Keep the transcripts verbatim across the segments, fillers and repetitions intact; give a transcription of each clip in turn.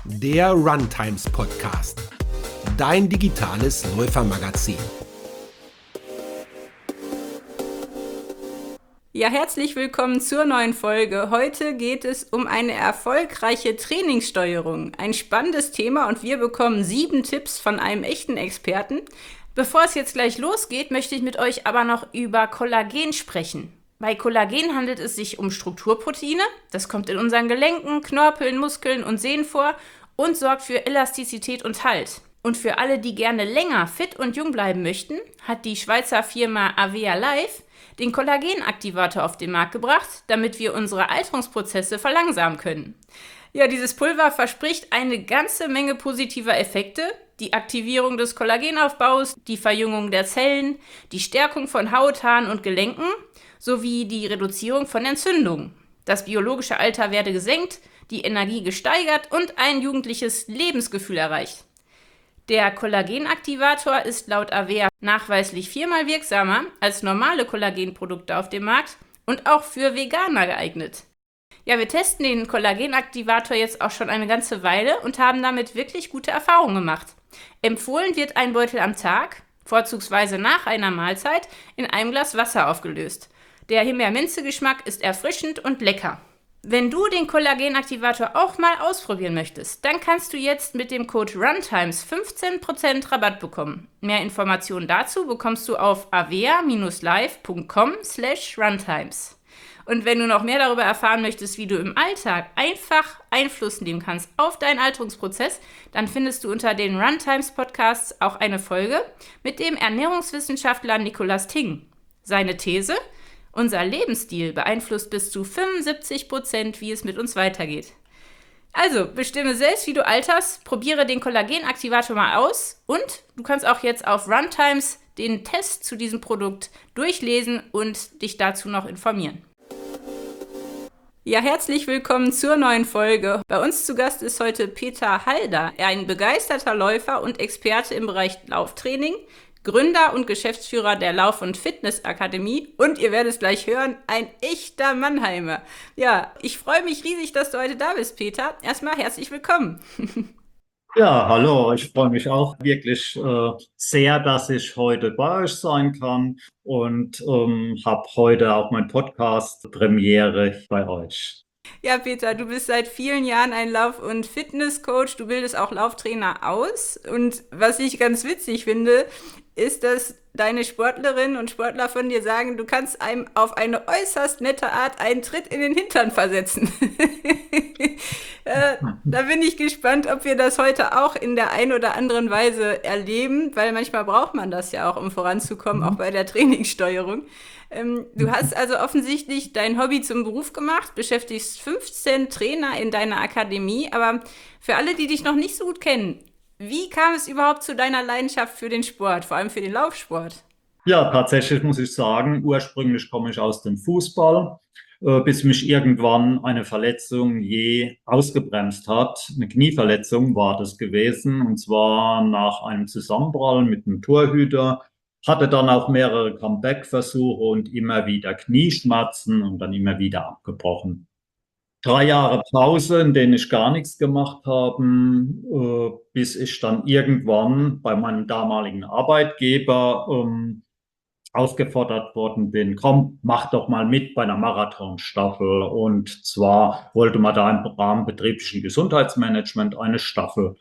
der Runtimes Podcast, dein digitales Läufermagazin. Ja, herzlich willkommen zur neuen Folge. Heute geht es um eine erfolgreiche Trainingssteuerung. Ein spannendes Thema und wir bekommen sieben Tipps von einem echten Experten. Bevor es jetzt gleich losgeht, möchte ich mit euch aber noch über Kollagen sprechen. Bei Kollagen handelt es sich um Strukturproteine. Das kommt in unseren Gelenken, Knorpeln, Muskeln und Sehnen vor und sorgt für Elastizität und Halt. Und für alle, die gerne länger fit und jung bleiben möchten, hat die Schweizer Firma Avea Life den Kollagenaktivator auf den Markt gebracht, damit wir unsere Alterungsprozesse verlangsamen können. Ja, dieses Pulver verspricht eine ganze Menge positiver Effekte. Die Aktivierung des Kollagenaufbaus, die Verjüngung der Zellen, die Stärkung von Haut, Haaren und Gelenken sowie die Reduzierung von Entzündungen. Das biologische Alter werde gesenkt, die Energie gesteigert und ein jugendliches Lebensgefühl erreicht. Der Kollagenaktivator ist laut Avea nachweislich viermal wirksamer als normale Kollagenprodukte auf dem Markt und auch für Veganer geeignet. Ja, wir testen den Kollagenaktivator jetzt auch schon eine ganze Weile und haben damit wirklich gute Erfahrungen gemacht. Empfohlen wird ein Beutel am Tag, vorzugsweise nach einer Mahlzeit, in einem Glas Wasser aufgelöst. Der Himbeer-Minze-Geschmack ist erfrischend und lecker. Wenn du den Kollagenaktivator auch mal ausprobieren möchtest, dann kannst du jetzt mit dem Code RUNTIMES fünfzehn Prozent Rabatt bekommen. Mehr Informationen dazu bekommst du auf avea-live.com slash runtimes. Und wenn du noch mehr darüber erfahren möchtest, wie du im Alltag einfach Einfluss nehmen kannst auf deinen Alterungsprozess, dann findest du unter den Runtimes Podcasts auch eine Folge mit dem Ernährungswissenschaftler Nicolas Ting. Seine These: Unser Lebensstil beeinflusst bis zu fünfundsiebzig Prozent, wie es mit uns weitergeht. Also, bestimme selbst, wie du alterst, probiere den Kollagenaktivator mal aus und du kannst auch jetzt auf Runtimes den Test zu diesem Produkt durchlesen und dich dazu noch informieren. Ja, herzlich willkommen zur neuen Folge. Bei uns zu Gast ist heute Peter Halder, ein begeisterter Läufer und Experte im Bereich Lauftraining, Gründer und Geschäftsführer der Lauf- und Fitnessakademie und ihr werdet es gleich hören, ein echter Mannheimer. Ja, ich freue mich riesig, dass du heute da bist, Peter. Erstmal herzlich willkommen. Ja, hallo, ich freue mich auch wirklich äh, sehr, dass ich heute bei euch sein kann und ähm, habe heute auch mein Podcast-Premiere bei euch. Ja, Peter, du bist seit vielen Jahren ein Lauf- und Fitnesscoach, du bildest auch Lauftrainer aus und was ich ganz witzig finde, ist, dass deine Sportlerinnen und Sportler von dir sagen, du kannst einem auf eine äußerst nette Art einen Tritt in den Hintern versetzen. äh, da bin ich gespannt, ob wir das heute auch in der einen oder anderen Weise erleben, weil manchmal braucht man das ja auch, um voranzukommen, auch bei der Trainingssteuerung. Ähm, du hast also offensichtlich dein Hobby zum Beruf gemacht, beschäftigst fünfzehn Trainer in deiner Akademie, aber für alle, die dich noch nicht so gut kennen, wie kam es überhaupt zu deiner Leidenschaft für den Sport, vor allem für den Laufsport? Ja, tatsächlich muss ich sagen, ursprünglich komme ich aus dem Fußball, äh, bis mich irgendwann eine Verletzung je ausgebremst hat. Eine Knieverletzung war das gewesen, und zwar nach einem Zusammenprall mit einem Torhüter. Hatte dann auch mehrere Comeback-Versuche und immer wieder Knieschmerzen und dann immer wieder abgebrochen. Drei Jahre Pause, in denen ich gar nichts gemacht habe, äh, bis ich dann irgendwann bei meinem damaligen Arbeitgeber ähm, aufgefordert worden bin, komm, mach doch mal mit bei einer Marathonstaffel. Und zwar wollte man da im Rahmen betrieblichen Gesundheitsmanagement eine Staffel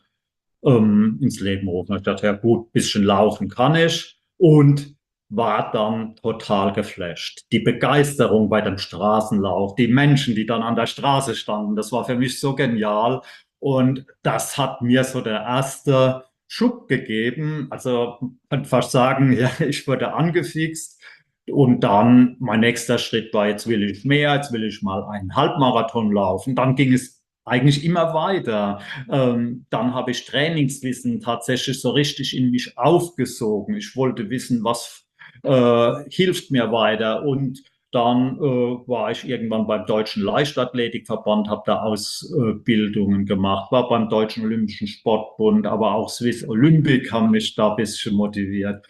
ähm, ins Leben rufen. Ich dachte, ja gut, bisschen laufen kann ich. Und war dann total geflasht. Die Begeisterung bei dem Straßenlauf, die Menschen, die dann an der Straße standen, das war für mich so genial. Und das hat mir so der erste Schub gegeben. Also man kann fast sagen, ja, ich wurde angefixt. Und dann mein nächster Schritt war, jetzt will ich mehr, jetzt will ich mal einen Halbmarathon laufen. Dann ging es eigentlich immer weiter. Ähm, dann habe ich Trainingswissen tatsächlich so richtig in mich aufgesogen. Ich wollte wissen, was äh, hilft mir weiter. Und dann äh, war ich irgendwann beim Deutschen Leichtathletikverband, habe da Ausbildungen gemacht, war beim Deutschen Olympischen Sportbund, aber auch Swiss Olympic haben mich da ein bisschen motiviert.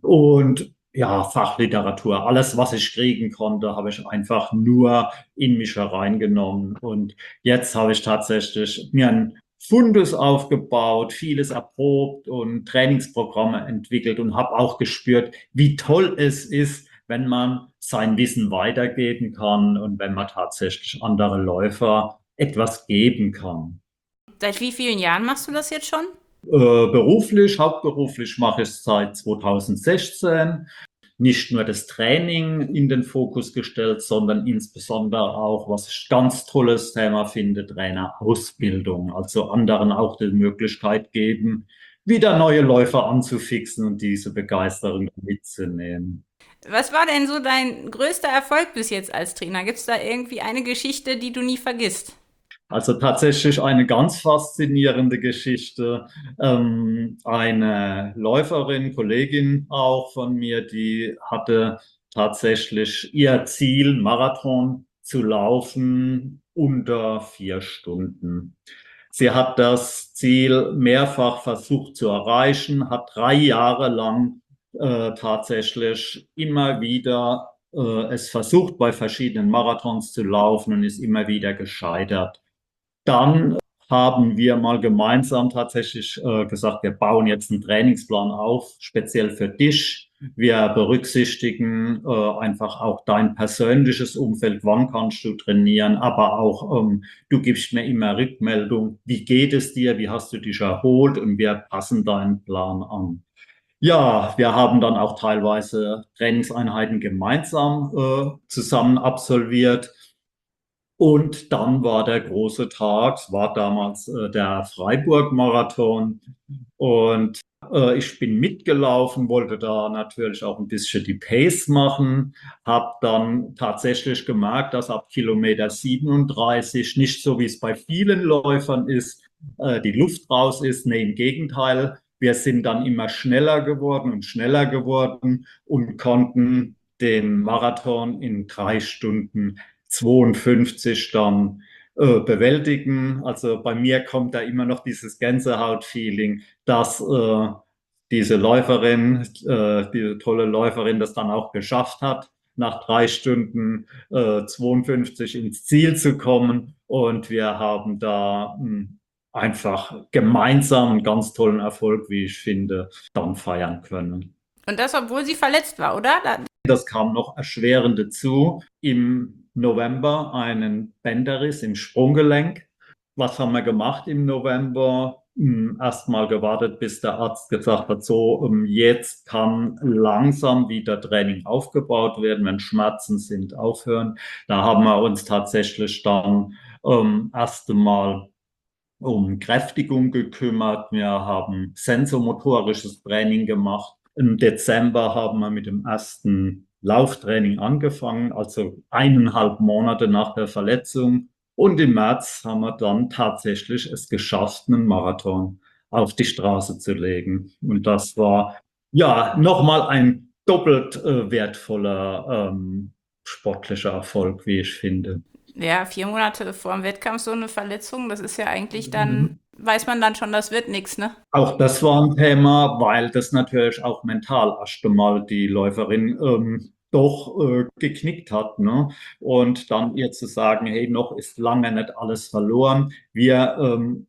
Und ja, Fachliteratur, alles, was ich kriegen konnte, habe ich einfach nur in mich hereingenommen. Und jetzt habe ich tatsächlich mir ein Fundus aufgebaut, vieles erprobt und Trainingsprogramme entwickelt und habe auch gespürt, wie toll es ist, wenn man sein Wissen weitergeben kann und wenn man tatsächlich andere Läufer etwas geben kann. Seit wie vielen Jahren machst du das jetzt schon? Äh, beruflich, hauptberuflich mache ich es seit zweitausendsechzehn. Nicht nur das Training in den Fokus gestellt, sondern insbesondere auch, was ich ganz tolles Thema finde, Trainerausbildung. Also anderen auch die Möglichkeit geben, wieder neue Läufer anzufixen und diese Begeisterung mitzunehmen. Was war denn so dein größter Erfolg bis jetzt als Trainer? Gibt es da irgendwie eine Geschichte, die du nie vergisst? Also tatsächlich eine ganz faszinierende Geschichte. Ähm, eine Läuferin, Kollegin auch von mir, die hatte tatsächlich ihr Ziel, Marathon zu laufen unter vier Stunden. Sie hat das Ziel mehrfach versucht zu erreichen, hat drei Jahre lang äh, tatsächlich immer wieder äh, es versucht, bei verschiedenen Marathons zu laufen und ist immer wieder gescheitert. Dann haben wir mal gemeinsam tatsächlich äh, gesagt, wir bauen jetzt einen Trainingsplan auf, speziell für dich. Wir berücksichtigen äh, einfach auch dein persönliches Umfeld, wann kannst du trainieren, aber auch ähm, du gibst mir immer Rückmeldung, wie geht es dir, wie hast du dich erholt und wir passen deinen Plan an. Ja, wir haben dann auch teilweise Trainingseinheiten gemeinsam äh, zusammen absolviert. Und dann war der große Tag, es war damals äh, der Freiburg-Marathon und äh, ich bin mitgelaufen, wollte da natürlich auch ein bisschen die Pace machen, habe dann tatsächlich gemerkt, dass ab Kilometer siebenunddreißig, nicht so wie es bei vielen Läufern ist, äh, die Luft raus ist. Nee, im Gegenteil, wir sind dann immer schneller geworden und schneller geworden und konnten den Marathon in drei Stunden zweiundfünfzig dann äh, bewältigen. Also bei mir kommt da immer noch dieses Gänsehaut-Feeling, dass äh, diese Läuferin, äh, diese tolle Läuferin, das dann auch geschafft hat, nach drei Stunden äh, zweiundfünfzig ins Ziel zu kommen. Und wir haben da mh, einfach gemeinsam einen ganz tollen Erfolg, wie ich finde, dann feiern können. Und das, obwohl sie verletzt war, oder? Da, Das kam noch erschwerend dazu. Im November einen Bänderriss im Sprunggelenk. Was haben wir gemacht im November? Hm, Erstmal gewartet, bis der Arzt gesagt hat, so, ähm, jetzt kann langsam wieder Training aufgebaut werden, wenn Schmerzen sind, aufhören. Da haben wir uns tatsächlich dann ähm, erst einmal um Kräftigung gekümmert. Wir haben sensomotorisches Training gemacht. Im Dezember haben wir mit dem ersten Lauftraining angefangen, also eineinhalb Monate nach der Verletzung. Und im März haben wir dann tatsächlich es geschafft, einen Marathon auf die Straße zu legen. Und das war ja nochmal ein doppelt äh, wertvoller ähm, sportlicher Erfolg, wie ich finde. ja, vier Monate vor dem Wettkampf so eine Verletzung, das ist ja eigentlich dann, weiß man dann schon, das wird nichts, ne? Auch das war ein Thema, weil das natürlich auch mental erst einmal die Läuferin ähm, doch äh, geknickt hat, ne? Und dann ihr zu sagen, hey, noch ist lange nicht alles verloren. Wir, ähm,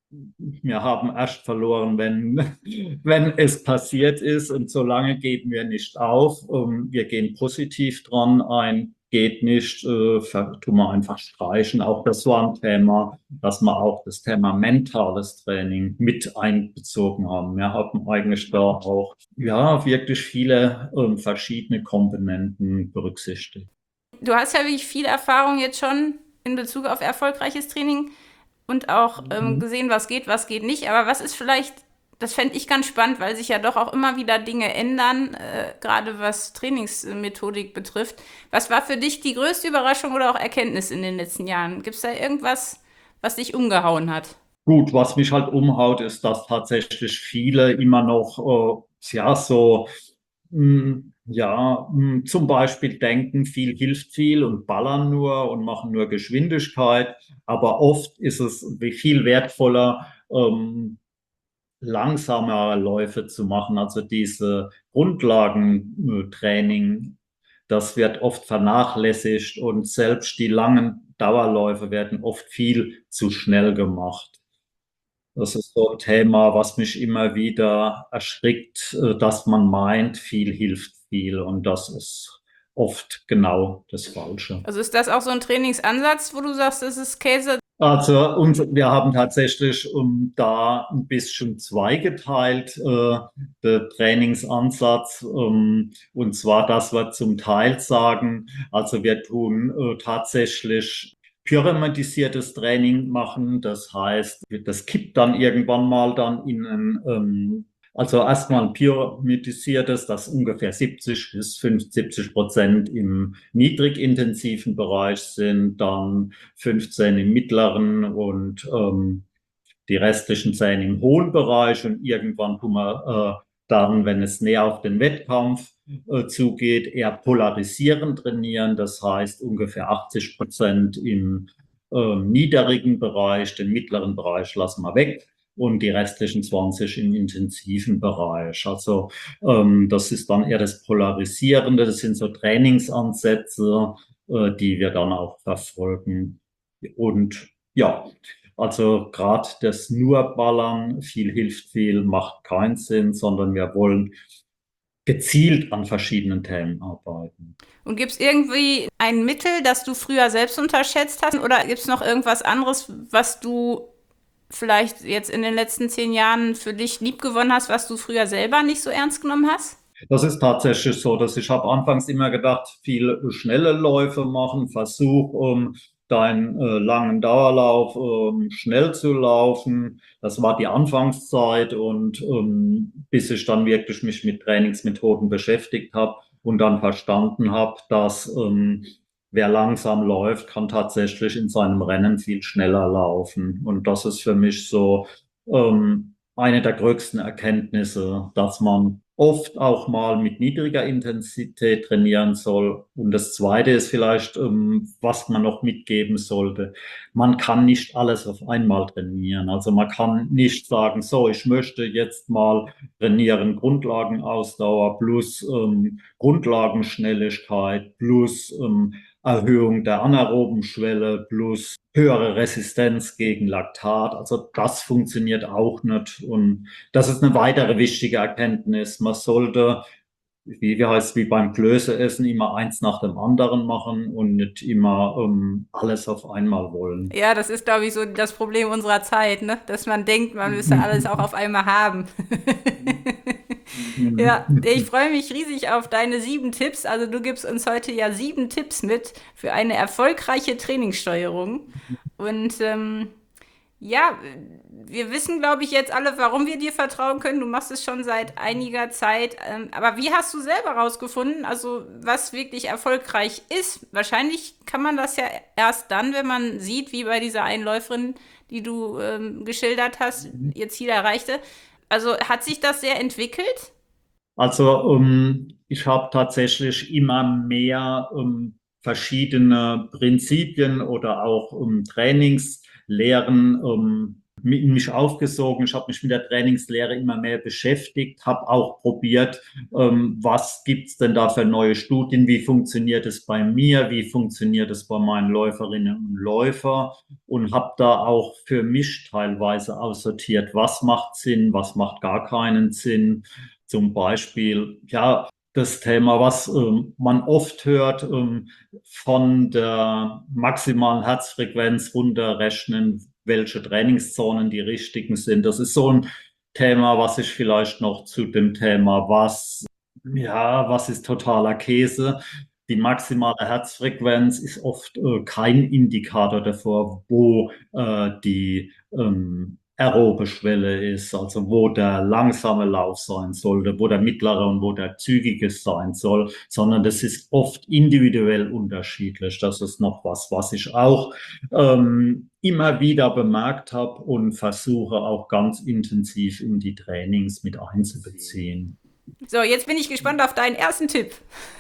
wir haben erst verloren, wenn, wenn es passiert ist. Und solange geben wir nicht auf. Ähm, wir gehen positiv dran ein. Geht nicht, äh, tun wir einfach streichen. Auch das war ein Thema, dass wir auch das Thema mentales Training mit einbezogen haben. Wir haben eigentlich da auch ja wirklich viele ähm, verschiedene Komponenten berücksichtigt. Du hast ja wirklich viel Erfahrung jetzt schon in Bezug auf erfolgreiches Training und auch ähm, gesehen, was geht, was geht nicht. Aber was ist vielleicht, das fände ich ganz spannend, weil sich ja doch auch immer wieder Dinge ändern, äh, gerade was Trainingsmethodik betrifft. Was war für dich die größte Überraschung oder auch Erkenntnis in den letzten Jahren? Gibt es da irgendwas, was dich umgehauen hat? Gut, was mich halt umhaut, ist, dass tatsächlich viele immer noch, äh, ja, so, mh, ja, mh, zum Beispiel denken, viel hilft viel und ballern nur und machen nur Geschwindigkeit. Aber oft ist es viel wertvoller, ähm, langsamere Läufe zu machen. Also diese Grundlagentraining, das wird oft vernachlässigt und selbst die langen Dauerläufe werden oft viel zu schnell gemacht. Das ist so ein Thema, was mich immer wieder erschrickt, äh, dass man meint, viel hilft viel. Und das ist oft genau das Falsche. Also ist das auch so ein Trainingsansatz, wo du sagst, das ist Käse? Also uns, wir haben tatsächlich um, da ein bisschen zweigeteilt, äh, der Trainingsansatz. Ähm, und zwar, dass wir zum Teil sagen, also wir tun äh, tatsächlich pyramidisiertes Training machen. Das heißt, das kippt dann irgendwann mal dann in ein, ähm, also erstmal ein pyramidisiertes, das ungefähr siebzig bis fünfundsiebzig Prozent im niedrigintensiven Bereich sind, dann fünfzehn im mittleren und ähm, die restlichen zehn im hohen Bereich. Und irgendwann tun wir äh, dann, wenn es näher auf den Wettkampf äh, zugeht, eher polarisierend trainieren. Das heißt ungefähr achtzig Prozent im äh, niedrigen Bereich, den mittleren Bereich lassen wir weg. Und die restlichen zwanzig im intensiven Bereich. Also ähm, das ist dann eher das Polarisierende. Das sind so Trainingsansätze, äh, die wir dann auch verfolgen. Und ja, also gerade das nur Ballern, viel hilft viel, macht keinen Sinn, sondern wir wollen gezielt an verschiedenen Themen arbeiten. Und gibt es irgendwie ein Mittel, das du früher selbst unterschätzt hast? Oder gibt es noch irgendwas anderes, was du vielleicht jetzt in den letzten zehn Jahren für dich liebgewonnen hast, was du früher selber nicht so ernst genommen hast? Das ist tatsächlich so, dass ich habe anfangs immer gedacht, viel schnelle Läufe machen, Versuch, um deinen äh, langen Dauerlauf ähm, schnell zu laufen. Das war die Anfangszeit und ähm, bis ich dann wirklich mich mit Trainingsmethoden beschäftigt habe und dann verstanden habe, dass ähm, wer langsam läuft, kann tatsächlich in seinem Rennen viel schneller laufen. Und das ist für mich so ähm, eine der größten Erkenntnisse, dass man oft auch mal mit niedriger Intensität trainieren soll. Und das Zweite ist vielleicht, ähm, was man noch mitgeben sollte. Man kann nicht alles auf einmal trainieren. Also man kann nicht sagen, so, ich möchte jetzt mal trainieren Grundlagenausdauer plus ähm, Grundlagenschnelligkeit plus ähm, Erhöhung der anaeroben Schwelle plus höhere Resistenz gegen Laktat. Also das funktioniert auch nicht. Und das ist eine weitere wichtige Erkenntnis. Man sollte, wie, wie heißt wie beim Klößeessen, immer eins nach dem anderen machen und nicht immer ähm, alles auf einmal wollen. Ja, das ist, glaube ich, so das Problem unserer Zeit, ne? Dass man denkt, man müsse alles auch auf einmal haben. Ja, ich freue mich riesig auf deine sieben Tipps. Also du gibst uns heute ja sieben Tipps mit für eine erfolgreiche Trainingssteuerung. Und ähm, ja, wir wissen, glaube ich, jetzt alle, warum wir dir vertrauen können. Du machst es schon seit einiger Zeit. Ähm, aber wie hast du selber rausgefunden, also was wirklich erfolgreich ist? Wahrscheinlich kann man das ja erst dann, wenn man sieht, wie bei dieser Einläuferin, die du ähm, geschildert hast, ihr Ziel erreichte. Also hat sich das sehr entwickelt? Also ähm, ich habe tatsächlich immer mehr ähm, verschiedene Prinzipien oder auch ähm, Trainingslehren ähm, in mich aufgesogen. Ich habe mich mit der Trainingslehre immer mehr beschäftigt, habe auch probiert, ähm, was gibt's denn da für neue Studien, wie funktioniert es bei mir, wie funktioniert es bei meinen Läuferinnen und Läufern und habe da auch für mich teilweise aussortiert, was macht Sinn, was macht gar keinen Sinn. Zum Beispiel, ja, das Thema, was ähm, man oft hört, ähm, von der maximalen Herzfrequenz runterrechnen, welche Trainingszonen die richtigen sind. Das ist so ein Thema, was ich vielleicht noch zu dem Thema, was, ja, was ist totaler Käse? Die maximale Herzfrequenz ist oft äh, kein Indikator davor, wo äh, die ähm, aerobe Schwelle ist, also wo der langsame Lauf sein sollte, wo der mittlere und wo der zügige sein soll, sondern das ist oft individuell unterschiedlich. Das ist noch was, was ich auch ähm, immer wieder bemerkt habe und versuche auch ganz intensiv in die Trainings mit einzubeziehen. So, jetzt bin ich gespannt auf deinen ersten Tipp.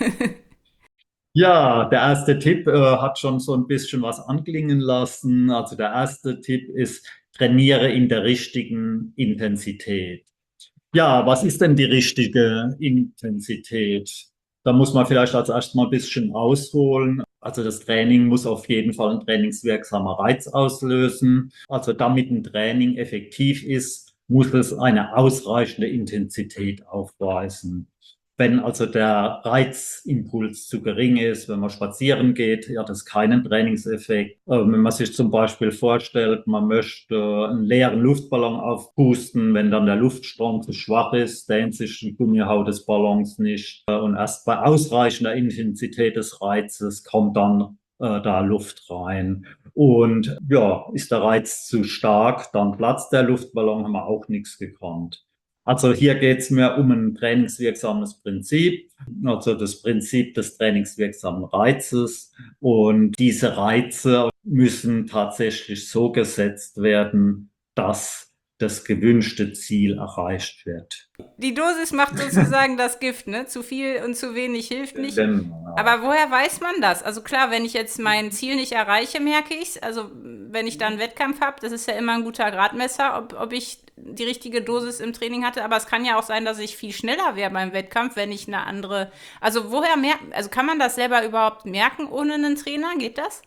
Ja, der erste Tipp äh, hat schon so ein bisschen was anklingen lassen. Also der erste Tipp ist, trainiere in der richtigen Intensität. Ja, was ist denn die richtige Intensität? Da muss man vielleicht als erstes mal ein bisschen ausholen. Also das Training muss auf jeden Fall ein trainingswirksamer Reiz auslösen. Also damit ein Training effektiv ist, muss es eine ausreichende Intensität aufweisen. Wenn also der Reizimpuls zu gering ist, wenn man spazieren geht, hat das keinen Trainingseffekt. Wenn man sich zum Beispiel vorstellt, man möchte einen leeren Luftballon aufpusten, wenn dann der Luftstrom zu schwach ist, dehnt sich die Gummihaut des Ballons nicht. Und erst bei ausreichender Intensität des Reizes kommt dann äh, da Luft rein. Und ja, ist der Reiz zu stark, dann platzt der Luftballon, haben wir auch nichts gekonnt. Also hier geht es mir um ein trainingswirksames Prinzip, also das Prinzip des trainingswirksamen Reizes. Und diese Reize müssen tatsächlich so gesetzt werden, dass das gewünschte Ziel erreicht wird. Die Dosis macht sozusagen das Gift, ne? Zu viel und zu wenig hilft nicht. Genau. Aber woher weiß man das? Also klar, wenn ich jetzt mein Ziel nicht erreiche, merke ich es. Also wenn ich dann einen Wettkampf habe, das ist ja immer ein guter Gradmesser, ob, ob ich die richtige Dosis im Training hatte. Aber es kann ja auch sein, dass ich viel schneller wäre beim Wettkampf, wenn ich eine andere... Also woher merken... Also kann man das selber überhaupt merken ohne einen Trainer? Geht das?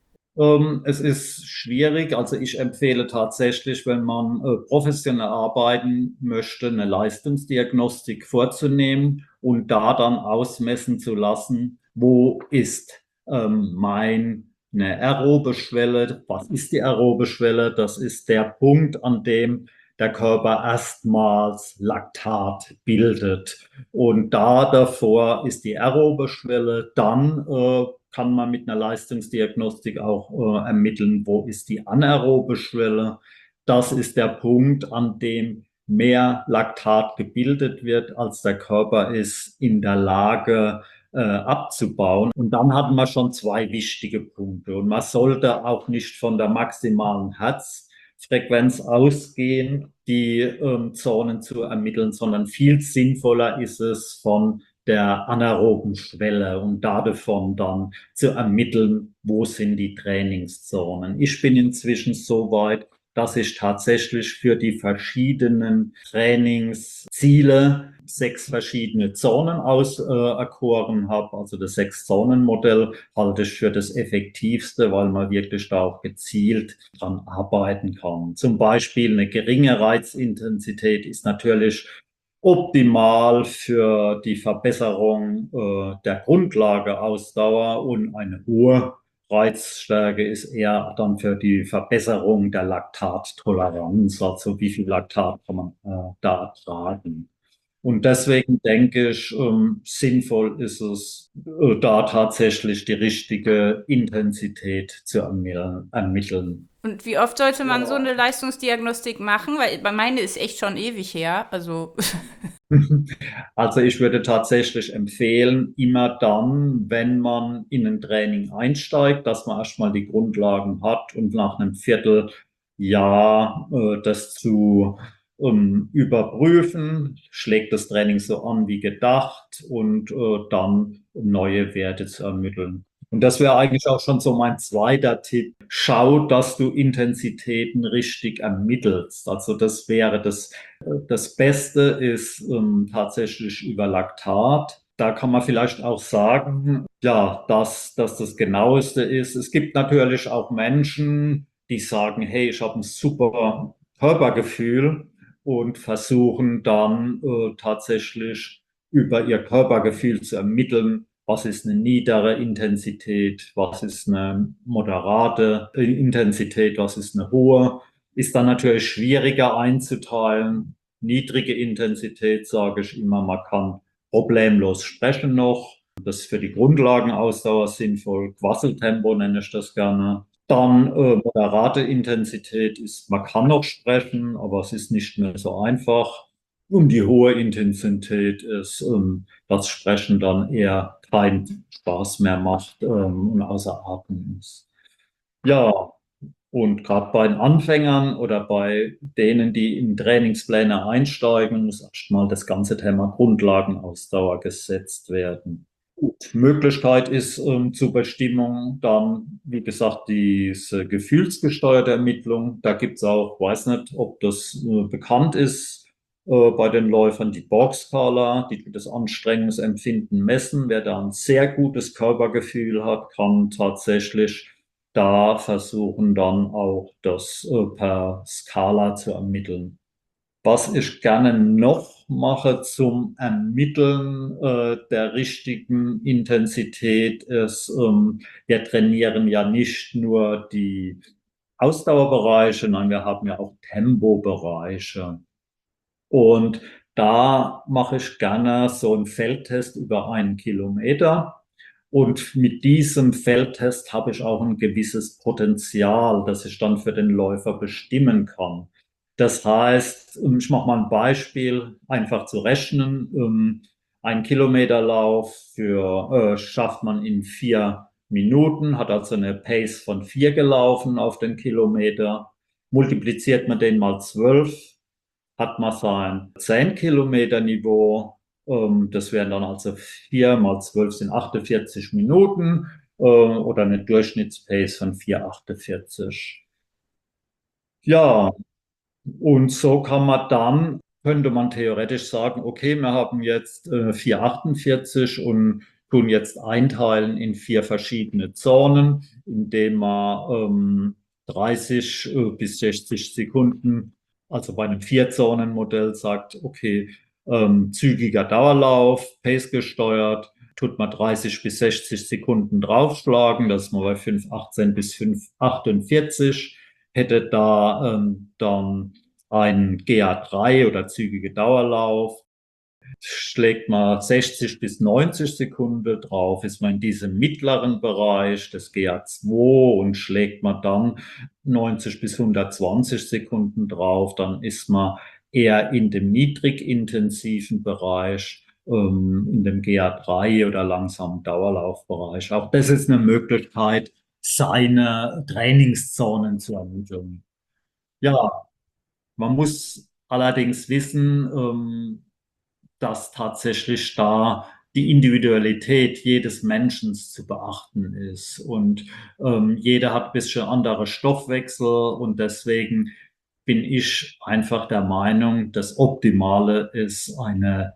Ähm, es ist schwierig. Also ich empfehle tatsächlich, wenn man äh, professionell arbeiten möchte, eine Leistungsdiagnostik vorzunehmen und da dann ausmessen zu lassen, wo ist ähm, meine aerobe Schwelle, was ist die aerobe Schwelle? Das ist der Punkt, an dem der Körper erstmals Laktat bildet. Und da davor ist die aerobe Schwelle, dann äh, kann man mit einer Leistungsdiagnostik auch äh, ermitteln, wo ist die anaerobe Schwelle. Das ist der Punkt, an dem mehr Laktat gebildet wird, als der Körper ist in der Lage äh, abzubauen. Und dann hatten wir schon zwei wichtige Punkte. Und man sollte auch nicht von der maximalen Herzfrequenz ausgehen, die ähm, Zonen zu ermitteln, sondern viel sinnvoller ist es, von der anaeroben Schwelle und davon dann zu ermitteln, wo sind die Trainingszonen. Ich bin inzwischen so weit, dass ich tatsächlich für die verschiedenen Trainingsziele sechs verschiedene Zonen auserkoren habe. Also das Sechs-Zonen-Modell halte ich für das effektivste, weil man wirklich da auch gezielt dran arbeiten kann. Zum Beispiel eine geringe Reizintensität ist natürlich optimal für die Verbesserung äh, der Grundlageausdauer und eine hohe Reizstärke ist eher dann für die Verbesserung der Laktattoleranz, also wie viel Laktat kann man äh, da ertragen. Und deswegen denke ich, ähm, sinnvoll ist es, äh, da tatsächlich die richtige Intensität zu ermitteln. Und wie oft sollte man Ja. so eine Leistungsdiagnostik machen? Weil bei meine ist echt schon ewig her. Also Also ich würde tatsächlich empfehlen, immer dann, wenn man in ein Training einsteigt, dass man erstmal die Grundlagen hat und nach einem Vierteljahr äh, das zu ähm, überprüfen, schlägt das Training so an wie gedacht und äh, dann neue Werte zu ermitteln. Und das wäre eigentlich auch schon so mein zweiter Tipp. Schau, dass du Intensitäten richtig ermittelst. Also das wäre das, das Beste ist ähm, tatsächlich über Laktat. Da kann man vielleicht auch sagen, ja, dass, dass das Genaueste ist. Es gibt natürlich auch Menschen, die sagen, hey, ich habe ein super Körpergefühl und versuchen dann äh, tatsächlich über ihr Körpergefühl zu ermitteln, was ist eine niedere Intensität, was ist eine moderate Intensität, was ist eine hohe. Ist dann natürlich schwieriger einzuteilen. Niedrige Intensität, sage ich immer, man kann problemlos sprechen noch. Das ist für die Grundlagenausdauer sinnvoll. Quasseltempo nenne ich das gerne. Dann äh, moderate Intensität ist, man kann noch sprechen, aber es ist nicht mehr so einfach. Und die hohe Intensität ist, ähm, das Sprechen dann eher keinen Spaß mehr macht ähm, und außer Atem ist. Ja, und gerade bei den Anfängern oder bei denen, die in Trainingspläne einsteigen, muss erstmal das ganze Thema Grundlagenausdauer gesetzt werden. Gut, Möglichkeit ist ähm, zur Bestimmung dann, wie gesagt, diese gefühlsgesteuerte Ermittlung. Da gibt es auch, weiß nicht, ob das äh, bekannt ist, äh, bei den Läufern die Borg-Skala, die das Anstrengungsempfinden messen. Wer da ein sehr gutes Körpergefühl hat, kann tatsächlich da versuchen, dann auch das äh, per Skala zu ermitteln. Was ich gerne noch mache zum Ermitteln äh, der richtigen Intensität ist, ähm, wir trainieren ja nicht nur die Ausdauerbereiche, nein, wir haben ja auch Tempobereiche. Und da mache ich gerne so einen Feldtest über einen Kilometer. Und mit diesem Feldtest habe ich auch ein gewisses Potenzial, das ich dann für den Läufer bestimmen kann. Das heißt, ähm, ich mache mal ein Beispiel, einfach zu rechnen. Ähm, Ein Kilometerlauf für, äh, schafft man in vier Minuten, hat also eine Pace von vier gelaufen auf den Kilometer. Multipliziert man den mal zwölf, hat man sein zehn Kilometer Niveau. Ähm, das wären dann also vier mal zwölf sind achtundvierzig Minuten äh, oder eine Durchschnittspace von vier Komma achtundvierzig. Ja, und so kann man dann, könnte man theoretisch sagen, okay, wir haben jetzt äh, vier Komma achtundvierzig und tun jetzt einteilen in vier verschiedene Zonen, indem man ähm, dreißig äh, bis sechzig Sekunden, also bei einem Vier-Zonen-Modell sagt, okay, ähm, zügiger Dauerlauf, Pace gesteuert, tut man dreißig bis sechzig Sekunden draufschlagen, das ist man bei fünf Komma achtzehn bis fünf Komma achtundvierzig, hätte da ähm, dann ein G A drei oder zügige Dauerlauf. Schlägt man sechzig bis neunzig Sekunden drauf, ist man in diesem mittleren Bereich des G A zwei, und schlägt man dann neunzig bis hundertzwanzig Sekunden drauf, dann ist man eher in dem niedrigintensiven Bereich, ähm, in dem G A drei oder langsamen Dauerlaufbereich. Auch das ist eine Möglichkeit, seine Trainingszonen zu ermitteln. Ja, man muss allerdings wissen, ähm, dass tatsächlich da die Individualität jedes Menschen zu beachten ist. Und ähm, jeder hat ein bisschen andere Stoffwechsel, und deswegen bin ich einfach der Meinung, das Optimale ist eine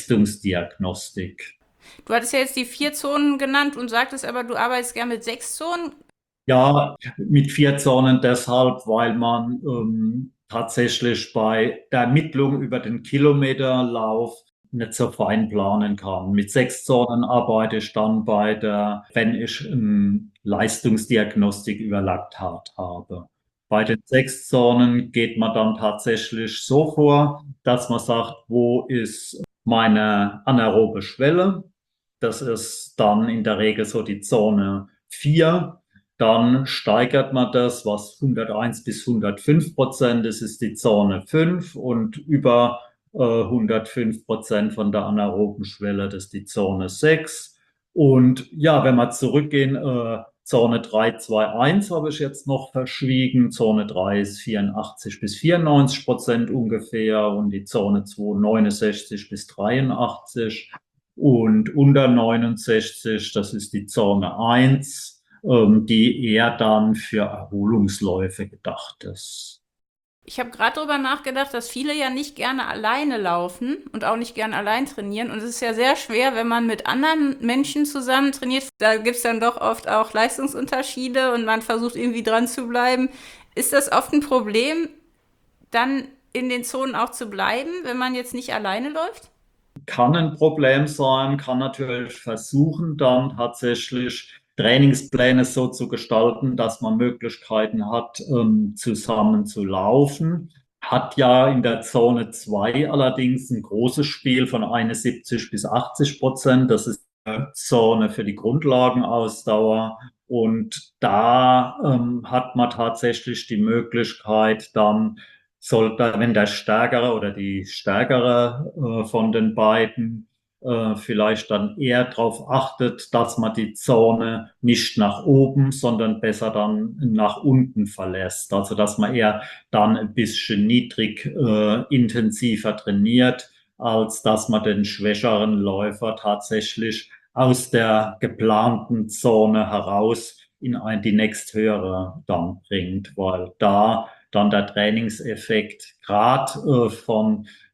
Leistungsdiagnostik. Du hattest ja jetzt die vier Zonen genannt und sagtest aber, du arbeitest gern mit sechs Zonen. Ja, mit vier Zonen deshalb, weil man ähm, tatsächlich bei der Ermittlung über den Kilometerlauf nicht so fein planen kann. Mit sechs Zonen arbeite ich dann bei der, wenn ich ähm, Leistungsdiagnostik über Laktat habe. Bei den sechs Zonen geht man dann tatsächlich so vor, dass man sagt, wo ist meine anaerobe Schwelle? Das ist dann in der Regel so die Zone vier. Dann steigert man das, was hunderteins bis hundertfünf Prozent ist, ist die Zone fünf, und über äh, hundertfünf Prozent von der anaeroben Schwelle, das ist die Zone sechs. Und ja, wenn wir zurückgehen, äh, Zone drei, zwei, eins habe ich jetzt noch verschwiegen. Zone drei ist vierundachtzig bis vierundneunzig Prozent ungefähr, und die Zone zwei neunundsechzig bis dreiundachtzig, und unter neunundsechzig, das ist die Zone eins, ähm, die eher dann für Erholungsläufe gedacht ist. Ich habe gerade darüber nachgedacht, dass viele ja nicht gerne alleine laufen und auch nicht gerne allein trainieren. Und es ist ja sehr schwer, wenn man mit anderen Menschen zusammen trainiert. Da gibt es dann doch oft auch Leistungsunterschiede und man versucht irgendwie dran zu bleiben. Ist das oft ein Problem, dann in den Zonen auch zu bleiben, wenn man jetzt nicht alleine läuft? Kann ein Problem sein, kann natürlich versuchen, dann tatsächlich Trainingspläne so zu gestalten, dass man Möglichkeiten hat, ähm, zusammen zu laufen. Hat ja in der Zone zwei allerdings ein großes Spiel von einundsiebzig bis achtzig Prozent. Das ist die Zone für die Grundlagenausdauer. Und da ähm, hat man tatsächlich die Möglichkeit, dann sollte, wenn der Stärkere oder die Stärkere äh, von den beiden äh, vielleicht dann eher darauf achtet, dass man die Zone nicht nach oben, sondern besser dann nach unten verlässt. Also dass man eher dann ein bisschen niedrig äh, intensiver trainiert, als dass man den schwächeren Läufer tatsächlich aus der geplanten Zone heraus in ein, die nächsthöhere dann bringt, weil da dann der Trainingseffekt gerade äh, von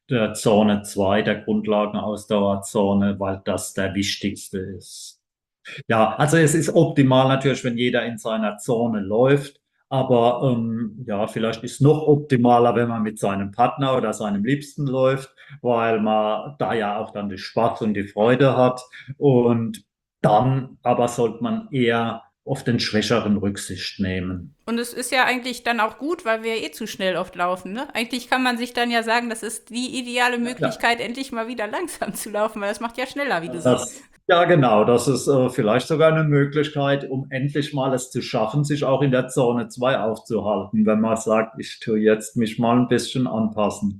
der Zone zwei, der Grundlagenausdauerzone, weil das der wichtigste ist. Ja, also es ist optimal natürlich, wenn jeder in seiner Zone läuft, aber ähm, ja, vielleicht ist es noch optimaler, wenn man mit seinem Partner oder seinem Liebsten läuft, weil man da ja auch dann den Spaß und die Freude hat. Und dann aber sollte man eher auf den Schwächeren Rücksicht nehmen. Und es ist ja eigentlich dann auch gut, weil wir eh zu schnell oft laufen, ne? Eigentlich kann man sich dann ja sagen, das ist die ideale Ja, Möglichkeit, endlich mal wieder langsam zu laufen, weil das macht ja schneller, wie du sagst. das, ja, genau, das ist äh, vielleicht sogar eine Möglichkeit, um endlich mal es zu schaffen, sich auch in der Zone zwei aufzuhalten, wenn man sagt, ich tue jetzt mich mal ein bisschen anpassen.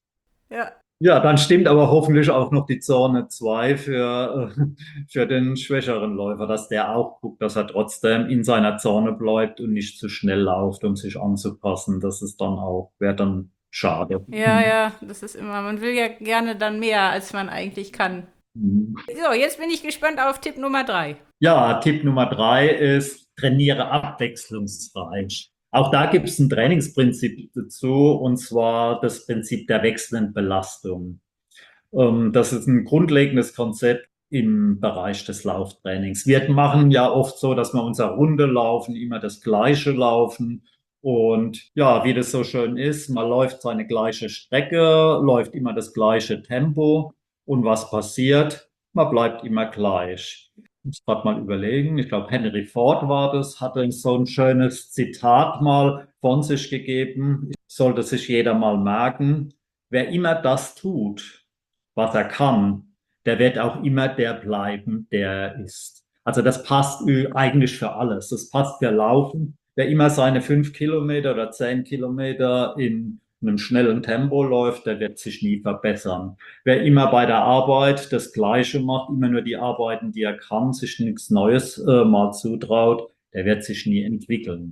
Ja. Ja, dann stimmt aber hoffentlich auch noch die Zone zwei für, äh, für den schwächeren Läufer, dass der auch guckt, dass er trotzdem in seiner Zone bleibt und nicht zu schnell läuft, um sich anzupassen. Das ist dann auch, wäre dann schade. Ja, ja, das ist immer, man will ja gerne dann mehr, als man eigentlich kann. Mhm. So, jetzt bin ich gespannt auf Tipp Nummer drei. Ja, Tipp Nummer drei ist, trainiere abwechslungsreich. Auch da gibt es ein Trainingsprinzip dazu, und zwar das Prinzip der wechselnden Belastung. Ähm, das ist ein grundlegendes Konzept im Bereich des Lauftrainings. Wir machen ja oft so, dass wir unser Runde laufen, immer das Gleiche laufen. Und ja, wie das so schön ist, man läuft seine gleiche Strecke, läuft immer das gleiche Tempo. Und was passiert? Man bleibt immer gleich. Ich muss gerade mal überlegen. Ich glaube, Henry Ford war das, hatte so ein schönes Zitat mal von sich gegeben. Sollte sich jeder mal merken. Wer immer das tut, was er kann, der wird auch immer der bleiben, der er ist. Also das passt eigentlich für alles. Das passt für Laufen. Wer immer seine fünf Kilometer oder zehn Kilometer in einem schnellen Tempo läuft, der wird sich nie verbessern. Wer immer bei der Arbeit das Gleiche macht, immer nur die Arbeiten, die er kann, sich nichts Neues äh, mal zutraut, der wird sich nie entwickeln.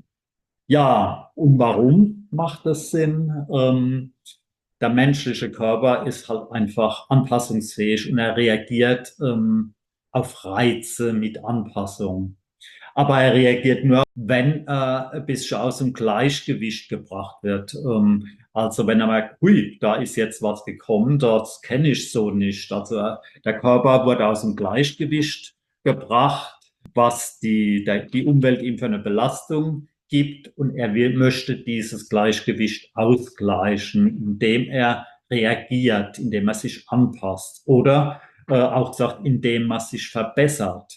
Ja, und warum macht das Sinn? Ähm, der menschliche Körper ist halt einfach anpassungsfähig und er reagiert ähm, auf Reize mit Anpassung. Aber er reagiert nur, wenn er ein bisschen aus dem Gleichgewicht gebracht wird. Ähm, also wenn er merkt, hui, da ist jetzt was gekommen, das kenne ich so nicht. Also äh, der Körper wurde aus dem Gleichgewicht gebracht, was die, der, die Umwelt ihm für eine Belastung gibt, und er will, möchte dieses Gleichgewicht ausgleichen, indem er reagiert, indem er sich anpasst oder äh, auch sagt, indem er sich verbessert.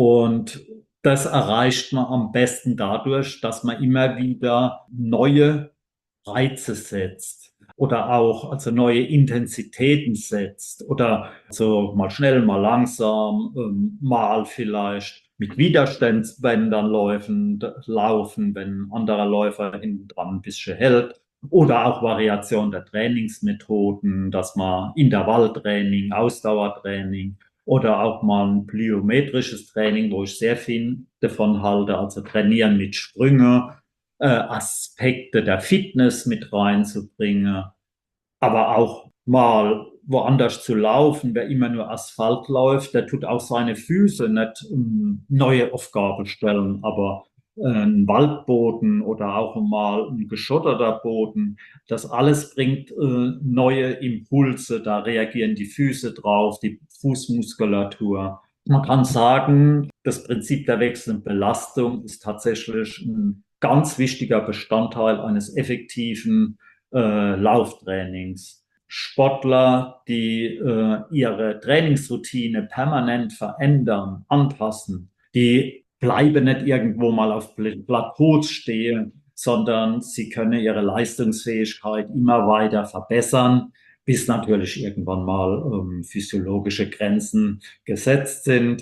Und das erreicht man am besten dadurch, dass man immer wieder neue Reize setzt oder auch also neue Intensitäten setzt oder so mal schnell, mal langsam, ähm, mal vielleicht mit Widerstandsbändern laufen, laufen, wenn ein anderer Läufer hinten dran ein bisschen hält. Oder auch Variation der Trainingsmethoden, dass man Intervalltraining, Ausdauertraining oder auch mal ein plyometrisches Training, wo ich sehr viel davon halte, also trainieren mit Sprünge, äh, Aspekte der Fitness mit reinzubringen, aber auch mal woanders zu laufen. Wer immer nur Asphalt läuft, der tut auch seine Füße nicht um, neue Aufgaben stellen, aber äh, ein Waldboden oder auch mal ein geschotterter Boden, das alles bringt äh, neue Impulse, da reagieren die Füße drauf, die Fußmuskulatur. Man kann sagen, das Prinzip der wechselnden Belastung ist tatsächlich ein ganz wichtiger Bestandteil eines effektiven äh, Lauftrainings. Sportler, die äh, ihre Trainingsroutine permanent verändern, anpassen, die bleiben nicht irgendwo mal auf Plateaus stehen, sondern sie können ihre Leistungsfähigkeit immer weiter verbessern, bis natürlich irgendwann mal ähm, physiologische Grenzen gesetzt sind.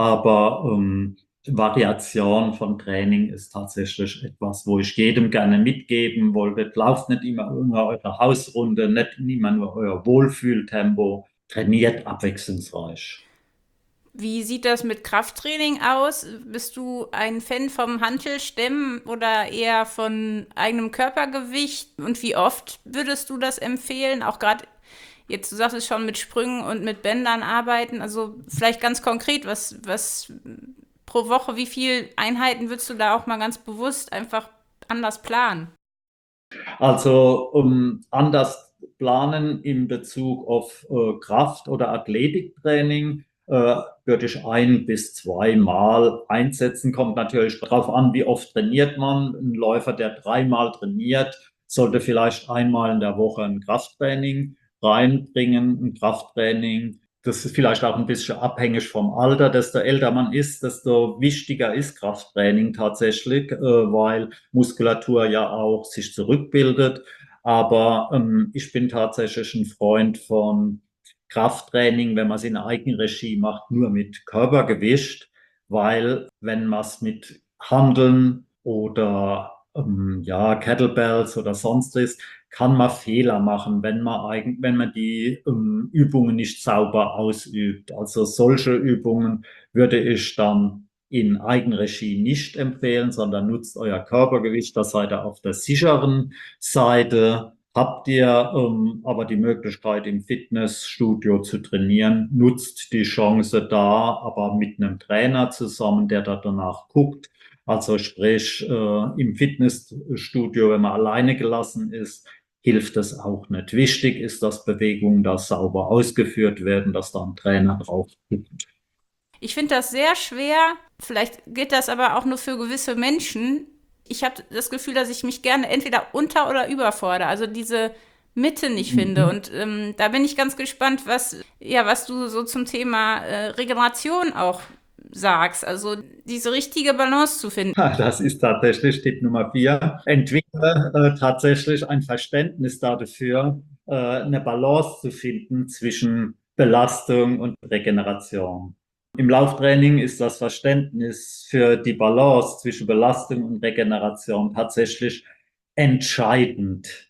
Aber ähm, Variation von Training ist tatsächlich etwas, wo ich jedem gerne mitgeben wollte. Lauft nicht immer nur eure Hausrunde, nicht immer nur euer Wohlfühltempo. Trainiert abwechslungsreich. Wie sieht das mit Krafttraining aus? Bist du ein Fan vom Hantelstemmen oder eher von eigenem Körpergewicht? Und wie oft würdest du das empfehlen? Auch gerade jetzt, du sagst es schon, mit Sprüngen und mit Bändern arbeiten. Also vielleicht ganz konkret, was, was pro Woche, wie viele Einheiten würdest du da auch mal ganz bewusst einfach anders planen? Also um anders planen in Bezug auf äh, Kraft- oder Athletiktraining, äh, würde ich ein bis zweimal einsetzen. Kommt natürlich darauf an, wie oft trainiert man. Ein Läufer, der dreimal trainiert, sollte vielleicht einmal in der Woche ein Krafttraining reinbringen, ein Krafttraining. Das ist vielleicht auch ein bisschen abhängig vom Alter. Desto älter man ist, desto wichtiger ist Krafttraining tatsächlich, äh, weil Muskulatur ja auch sich zurückbildet. Aber ähm, ich bin tatsächlich ein Freund von Krafttraining, wenn man es in Eigenregie macht, nur mit Körpergewicht, weil wenn man es mit Hanteln oder ähm, ja, Kettlebells oder sonstiges, kann man Fehler machen, wenn man eigen, wenn man die ähm, Übungen nicht sauber ausübt. Also solche Übungen würde ich dann in Eigenregie nicht empfehlen, sondern nutzt euer Körpergewicht, da seid ihr auf der sicheren Seite. Habt ihr ähm, aber die Möglichkeit, im Fitnessstudio zu trainieren, nutzt die Chance da, aber mit einem Trainer zusammen, der da danach guckt. Also sprich, äh, im Fitnessstudio, wenn man alleine gelassen ist, hilft das auch nicht. Wichtig ist, dass Bewegungen da sauber ausgeführt werden, dass da ein Trainer drauf guckt. Ich finde das sehr schwer. Vielleicht gilt das aber auch nur für gewisse Menschen. Ich habe das Gefühl, dass ich mich gerne entweder unter- oder überfordere. Also diese Mitte nicht finde. Mhm. Und ähm, da bin ich ganz gespannt, was, ja, was du so zum Thema äh, Regeneration auch sagst. Also diese richtige Balance zu finden. Das ist tatsächlich Tipp Nummer vier. Entwickle äh, tatsächlich ein Verständnis dafür, äh, eine Balance zu finden zwischen Belastung und Regeneration. Im Lauftraining ist das Verständnis für die Balance zwischen Belastung und Regeneration tatsächlich entscheidend.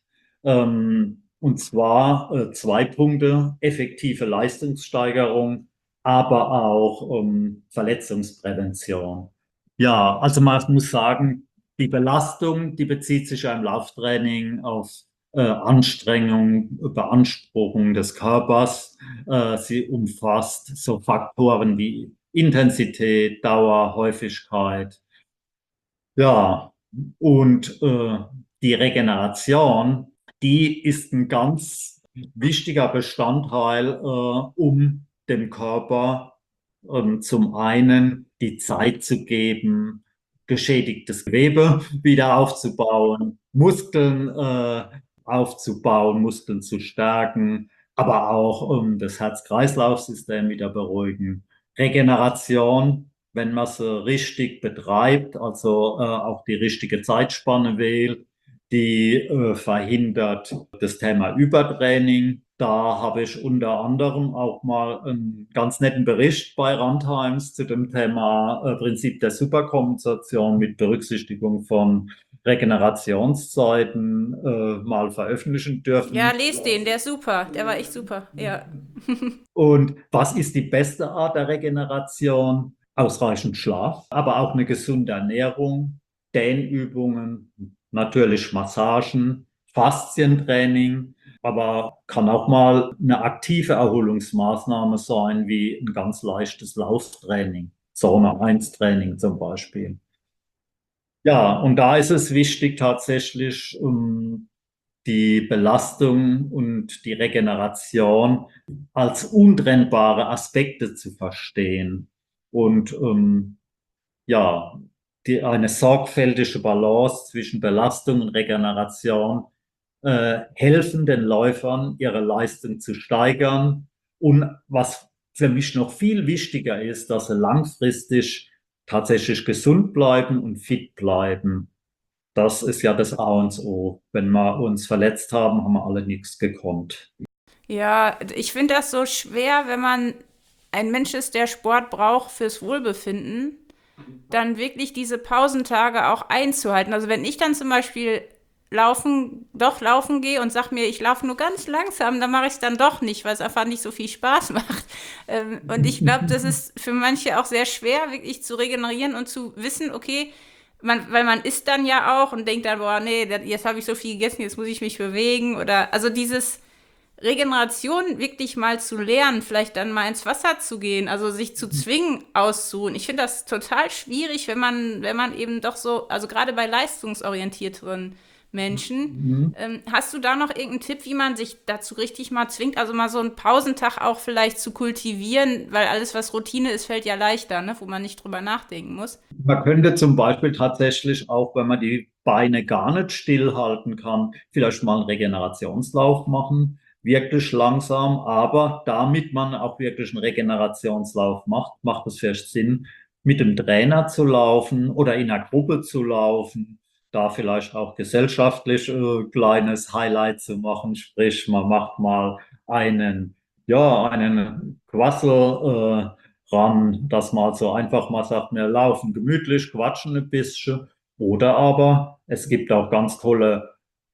Ähm, und zwar äh, zwei Punkte: effektive Leistungssteigerung, aber auch ähm, Verletzungsprävention. Ja, also man muss sagen, die Belastung, die bezieht sich ja im Lauftraining auf äh, Anstrengung, Beanspruchung des Körpers. Äh, sie umfasst so Faktoren wie Intensität, Dauer, Häufigkeit. Ja, und äh, die Regeneration, die ist ein ganz wichtiger Bestandteil, äh, um dem Körper ähm, zum einen die Zeit zu geben, geschädigtes Gewebe wieder aufzubauen, Muskeln äh, aufzubauen, Muskeln zu stärken, aber auch um das Herz-Kreislauf-System wieder beruhigen. Regeneration, wenn man sie richtig betreibt, also äh, auch die richtige Zeitspanne wählt, die äh, verhindert das Thema Übertraining. Da habe ich unter anderem auch mal einen ganz netten Bericht bei Runtimes zu dem Thema äh, Prinzip der Superkompensation mit Berücksichtigung von Regenerationszeiten äh, mal veröffentlichen Ja, dürfen. lest den, der ist super. Der war echt super. Ja. Und was ist die beste Art der Regeneration? Ausreichend Schlaf, aber auch eine gesunde Ernährung, Dehnübungen, natürlich Massagen, Faszientraining, aber kann auch mal eine aktive Erholungsmaßnahme sein, wie ein ganz leichtes Lauftraining, Zone eins Training zum Beispiel. Ja, und da ist es wichtig tatsächlich, um die Belastung und die Regeneration als untrennbare Aspekte zu verstehen und ähm, ja, die, eine sorgfältige Balance zwischen Belastung und Regeneration äh, helfen den Läufern, ihre Leistung zu steigern. Und was für mich noch viel wichtiger ist, dass sie langfristig tatsächlich gesund bleiben und fit bleiben. Das ist ja das A und O. Wenn wir uns verletzt haben, haben wir alle nichts gekonnt. Ja, ich finde das so schwer, wenn man ein Mensch ist, der Sport braucht fürs Wohlbefinden, dann wirklich diese Pausentage auch einzuhalten. Also wenn ich dann zum Beispiel laufen, doch laufen gehe und sag mir, ich laufe nur ganz langsam, dann mache ich es dann doch nicht, weil es einfach nicht so viel Spaß macht. Ähm, und ich glaube, das ist für manche auch sehr schwer, wirklich zu regenerieren und zu wissen, okay, man, weil man isst dann ja auch und denkt dann, boah, nee, jetzt habe ich so viel gegessen, jetzt muss ich mich bewegen. Oder also dieses Regeneration wirklich mal zu lernen, vielleicht dann mal ins Wasser zu gehen, also sich zu zwingen, auszuruhen. Ich finde das total schwierig, wenn man, wenn man eben doch so, also gerade bei leistungsorientierteren Menschen. Mhm. Ähm, hast du da noch irgendeinen Tipp, wie man sich dazu richtig mal zwingt? Also mal so einen Pausentag auch vielleicht zu kultivieren, weil alles, was Routine ist, fällt ja leichter, ne? Wo man nicht drüber nachdenken muss. Man könnte zum Beispiel tatsächlich auch, wenn man die Beine gar nicht stillhalten kann, vielleicht mal einen Regenerationslauf machen, wirklich langsam, aber damit man auch wirklich einen Regenerationslauf macht, macht es vielleicht Sinn, mit dem Trainer zu laufen oder in einer Gruppe zu laufen, da vielleicht auch gesellschaftlich äh, kleines Highlight zu machen, sprich man macht mal einen, ja, einen Quassel, äh, ran, dass man also einfach mal sagt, wir laufen gemütlich, quatschen ein bisschen. Oder aber es gibt auch ganz tolle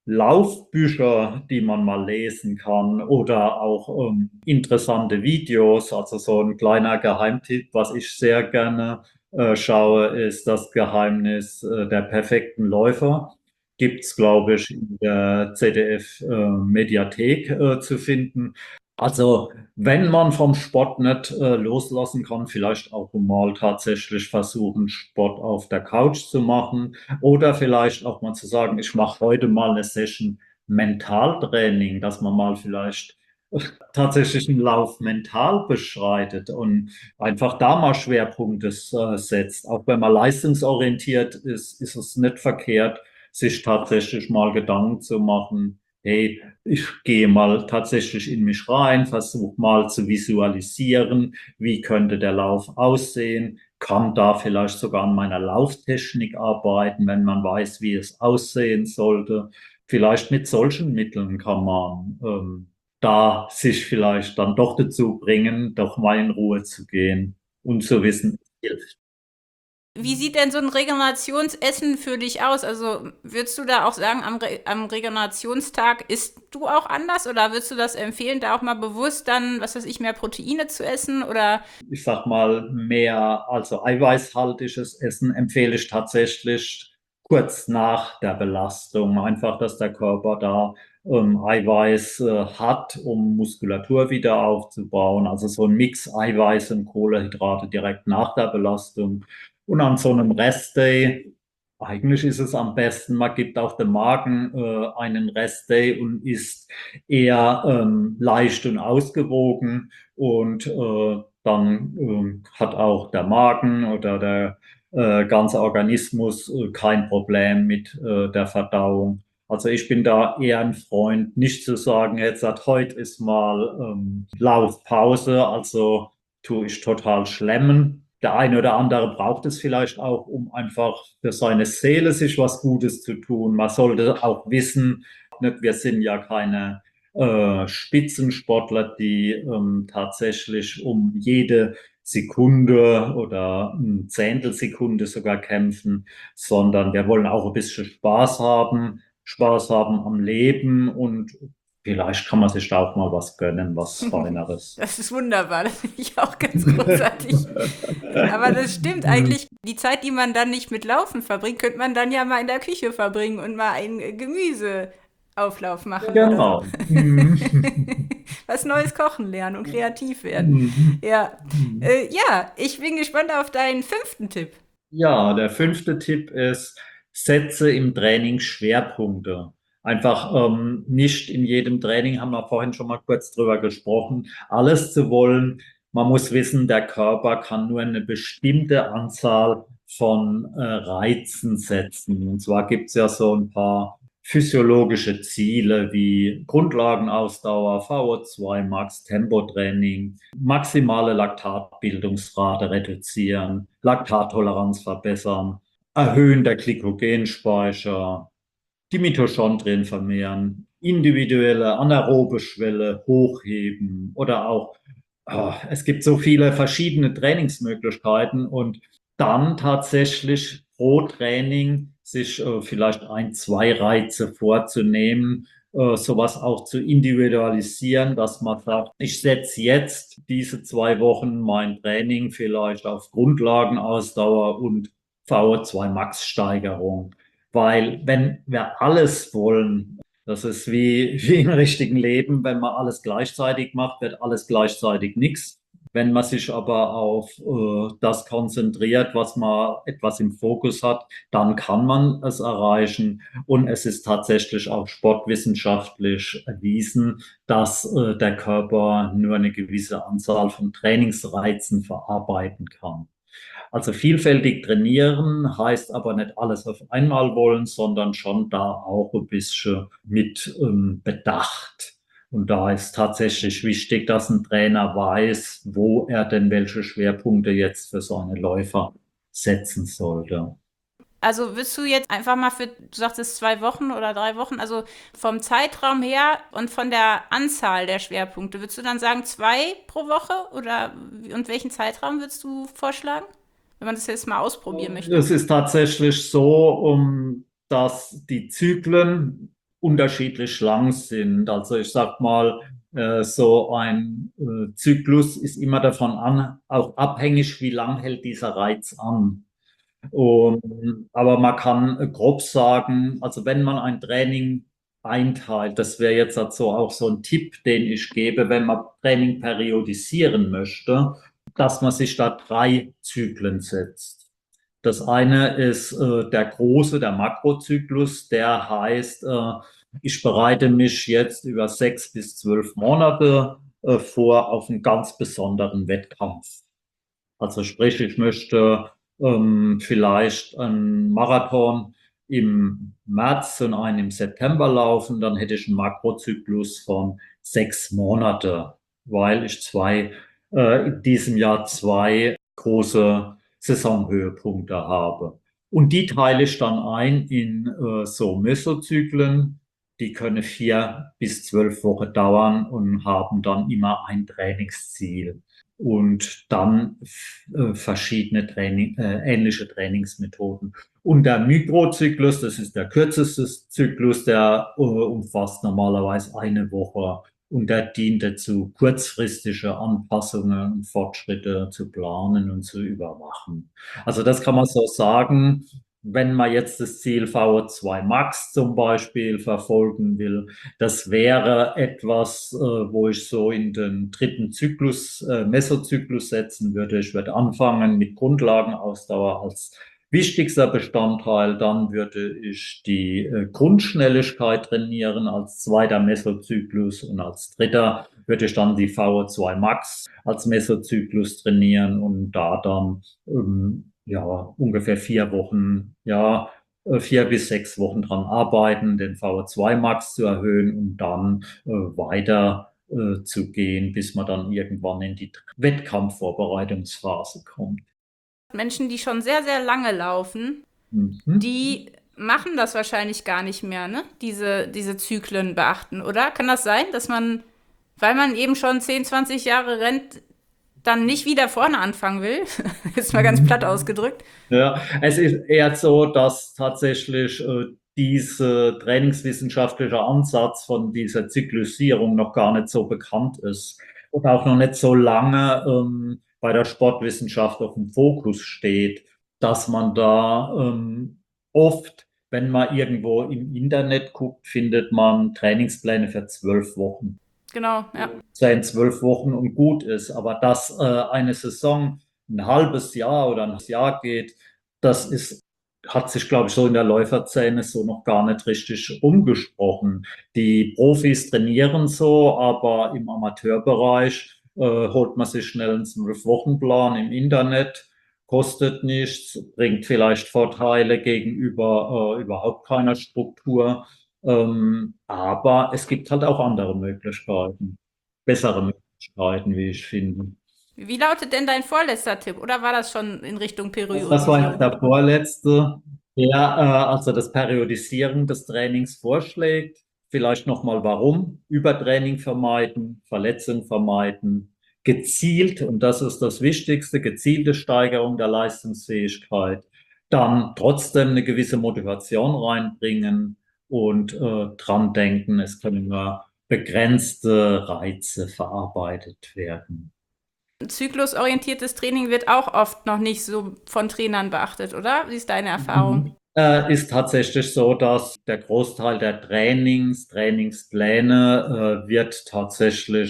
Laufbücher, die man mal lesen kann oder auch ähm, interessante Videos. Also so ein kleiner Geheimtipp, was ich sehr gerne äh, schaue, ist das Geheimnis äh, der perfekten Läufer. Gibt's, glaube ich, in der Z D F-Mediathek äh, zu finden. Also, wenn man vom Sport nicht äh, loslassen kann, vielleicht auch mal tatsächlich versuchen, Sport auf der Couch zu machen oder vielleicht auch mal zu sagen, ich mache heute mal eine Session Mentaltraining, dass man mal vielleicht tatsächlich einen Lauf mental beschreitet und einfach da mal Schwerpunkte äh, setzt. Auch wenn man leistungsorientiert ist, ist es nicht verkehrt, sich tatsächlich mal Gedanken zu machen, hey, ich gehe mal tatsächlich in mich rein, versuche mal zu visualisieren, wie könnte der Lauf aussehen, kann da vielleicht sogar an meiner Lauftechnik arbeiten, wenn man weiß, wie es aussehen sollte. Vielleicht mit solchen Mitteln kann man ähm, da sich vielleicht dann doch dazu bringen, doch mal in Ruhe zu gehen und zu wissen, es hilft. Wie sieht denn so ein Regenerationsessen für dich aus? Also würdest du da auch sagen, am, Re am Regenerationstag isst du auch anders oder würdest du das empfehlen, da auch mal bewusst dann, was weiß ich, mehr Proteine zu essen oder Ich sag mal, mehr, also eiweißhaltiges Essen empfehle ich tatsächlich kurz nach der Belastung. Einfach, dass der Körper da ähm, Eiweiß äh, hat, um Muskulatur wieder aufzubauen. Also so ein Mix Eiweiß und Kohlenhydrate direkt nach der Belastung. Und an so einem Restday, eigentlich ist es am besten, man gibt auch dem Magen äh, einen Restday und isst eher ähm, leicht und ausgewogen und äh, dann ähm, hat auch der Magen oder der äh, ganze Organismus äh, kein Problem mit äh, der Verdauung. Also ich bin da eher ein Freund, nicht zu sagen, jetzt seit heute ist mal ähm, Laufpause, also tue ich total schlemmen. Der eine oder andere braucht es vielleicht auch, um einfach für seine Seele sich was Gutes zu tun. Man sollte auch wissen, nicht, wir sind ja keine äh, Spitzensportler, die ähm, tatsächlich um jede Sekunde oder ein Zehntelsekunde sogar kämpfen, sondern wir wollen auch ein bisschen Spaß haben, Spaß haben am Leben und vielleicht kann man sich da auch mal was gönnen, was Feineres. das ist wunderbar, das finde ich auch ganz großartig. Aber das stimmt eigentlich, die Zeit, die man dann nicht mit Laufen verbringt, könnte man dann ja mal in der Küche verbringen und mal einen Gemüseauflauf machen oder so. Genau. Mhm. Was Neues kochen lernen und kreativ werden. Mhm. Ja, Mhm. äh, ja, ich bin gespannt auf deinen fünften Tipp. Ja, der fünfte Tipp ist, setze im Training Schwerpunkte. Einfach ähm, nicht in jedem Training, haben wir vorhin schon mal kurz drüber gesprochen, alles zu wollen. Man muss wissen, der Körper kann nur eine bestimmte Anzahl von äh, Reizen setzen. Und zwar gibt es ja so ein paar physiologische Ziele wie Grundlagenausdauer, V O zwei Max, Tempotraining, maximale Laktatbildungsrate reduzieren, Laktattoleranz verbessern, Erhöhen der Glykogenspeicher, die Mitochondrien vermehren, individuelle anaerobe Schwelle hochheben oder auch, ah, es gibt so viele verschiedene Trainingsmöglichkeiten und dann tatsächlich pro Training sich äh, vielleicht ein, zwei Reize vorzunehmen, äh, sowas auch zu individualisieren, dass man sagt, ich setze jetzt diese zwei Wochen mein Training vielleicht auf Grundlagenausdauer und V O zwei Max Steigerung. Weil wenn wir alles wollen, das ist wie, wie im richtigen Leben, wenn man alles gleichzeitig macht, wird alles gleichzeitig nichts. Wenn man sich aber auf äh, das konzentriert, was man etwas im Fokus hat, dann kann man es erreichen. Und es ist tatsächlich auch sportwissenschaftlich erwiesen, dass äh, der Körper nur eine gewisse Anzahl von Trainingsreizen verarbeiten kann. Also vielfältig trainieren heißt aber nicht alles auf einmal wollen, sondern schon da auch ein bisschen mit ähm, Bedacht. Und da ist tatsächlich wichtig, dass ein Trainer weiß, wo er denn welche Schwerpunkte jetzt für seine Läufer setzen sollte. Also willst du jetzt einfach mal für, du sagtest zwei Wochen oder drei Wochen, also vom Zeitraum her und von der Anzahl der Schwerpunkte, würdest du dann sagen zwei pro Woche oder und welchen Zeitraum würdest du vorschlagen, wenn man das jetzt mal ausprobieren möchte? Es ist tatsächlich so, um, dass die Zyklen unterschiedlich lang sind. Also ich sag mal, äh, so ein äh, Zyklus ist immer davon an, auch abhängig, wie lang hält dieser Reiz an. Und, aber man kann grob sagen, also wenn man ein Training einteilt, das wäre jetzt also auch so ein Tipp, den ich gebe, wenn man Training periodisieren möchte, dass man sich da drei Zyklen setzt. Das eine ist äh, der große, der Makrozyklus, der heißt, äh, ich bereite mich jetzt über sechs bis zwölf Monate äh, vor auf einen ganz besonderen Wettkampf. Also sprich, ich möchte ähm, vielleicht einen Marathon im März und einen im September laufen, dann hätte ich einen Makrozyklus von sechs Monate, weil ich zwei äh, in diesem Jahr zwei große Saisonhöhepunkte habe. Und die teile ich dann ein in äh, so Mesozyklen. Die können vier bis zwölf Wochen dauern und haben dann immer ein Trainingsziel und dann äh, verschiedene Training, äh, ähnliche Trainingsmethoden. Und der Mikrozyklus, das ist der kürzeste Zyklus, der äh, umfasst normalerweise eine Woche und der dient dazu, kurzfristige Anpassungen und Fortschritte zu planen und zu überwachen. Also das kann man so sagen. Wenn man jetzt das Ziel V O zwei Max zum Beispiel verfolgen will, das wäre etwas, äh, wo ich so in den dritten Zyklus, äh, Mesozyklus setzen würde. Ich würde anfangen mit Grundlagenausdauer als wichtigster Bestandteil. Dann würde ich die äh, Grundschnelligkeit trainieren als zweiter Mesozyklus und als dritter würde ich dann die V O zwei Max als Mesozyklus trainieren und da dann ähm, ja ungefähr vier Wochen, ja vier bis sechs Wochen dran arbeiten, den V O zwei Max zu erhöhen und dann äh, weiter äh, zu gehen, bis man dann irgendwann in die Wettkampfvorbereitungsphase kommt. Menschen, die schon sehr, sehr lange laufen, Mhm. die machen das wahrscheinlich gar nicht mehr, ne? Diese, diese Zyklen beachten, oder? Kann das sein, dass man, weil man eben schon zehn, zwanzig Jahre rennt, dann nicht wieder vorne anfangen will? Ist mal ganz platt ausgedrückt. Ja, es ist eher so, dass tatsächlich äh, dieser trainingswissenschaftliche Ansatz von dieser Zyklisierung noch gar nicht so bekannt ist und auch noch nicht so lange ähm, bei der Sportwissenschaft auf dem Fokus steht, dass man da ähm, oft, wenn man irgendwo im Internet guckt, findet man Trainingspläne für zwölf Wochen. Genau, ja. Zehn, zwölf Wochen und gut ist. Aber dass äh, eine Saison ein halbes Jahr oder ein Jahr geht, das ist, hat sich, glaube ich, so in der Läuferszene so noch gar nicht richtig umgesprochen. Die Profis trainieren so, aber im Amateurbereich äh, holt man sich schnell einen Zwölf-Wochen-Plan im Internet, kostet nichts, bringt vielleicht Vorteile gegenüber äh, überhaupt keiner Struktur. Ähm, aber es gibt halt auch andere Möglichkeiten, bessere Möglichkeiten, wie ich finde. Wie lautet denn dein vorletzter Tipp? Oder war das schon in Richtung Das war jetzt Periodisierung? der vorletzte, der äh, also das Periodisieren des Trainings vorschlägt. Vielleicht nochmal warum. Übertraining vermeiden, Verletzung vermeiden, gezielt, und das ist das Wichtigste, gezielte Steigerung der Leistungsfähigkeit. Dann trotzdem eine gewisse Motivation reinbringen und äh, dran denken, es können nur begrenzte Reize verarbeitet werden. Zyklusorientiertes Training wird auch oft noch nicht so von Trainern beachtet, oder? Wie ist deine Erfahrung? Äh, ist tatsächlich so, dass der Großteil der Trainings, Trainingspläne äh, wird tatsächlich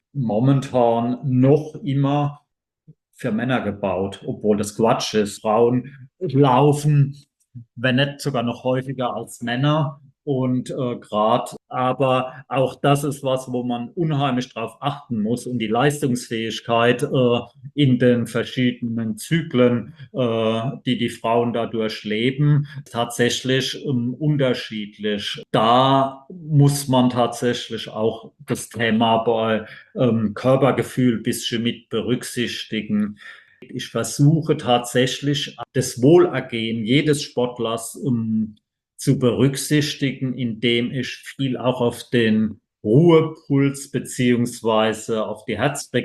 momentan noch immer für Männer gebaut, obwohl das Quatsch ist. Frauen laufen, wenn nicht sogar noch häufiger als Männer. Und äh, gerade, aber auch das ist was, wo man unheimlich drauf achten muss und die Leistungsfähigkeit äh, in den verschiedenen Zyklen, äh, die die Frauen dadurch leben, tatsächlich ähm, unterschiedlich. Da muss man tatsächlich auch das Thema bei ähm, Körpergefühl ein bisschen mit berücksichtigen. Ich versuche tatsächlich das Wohlergehen jedes Sportlers um, zu berücksichtigen, indem ich viel auch auf den Ruhepuls beziehungsweise auf die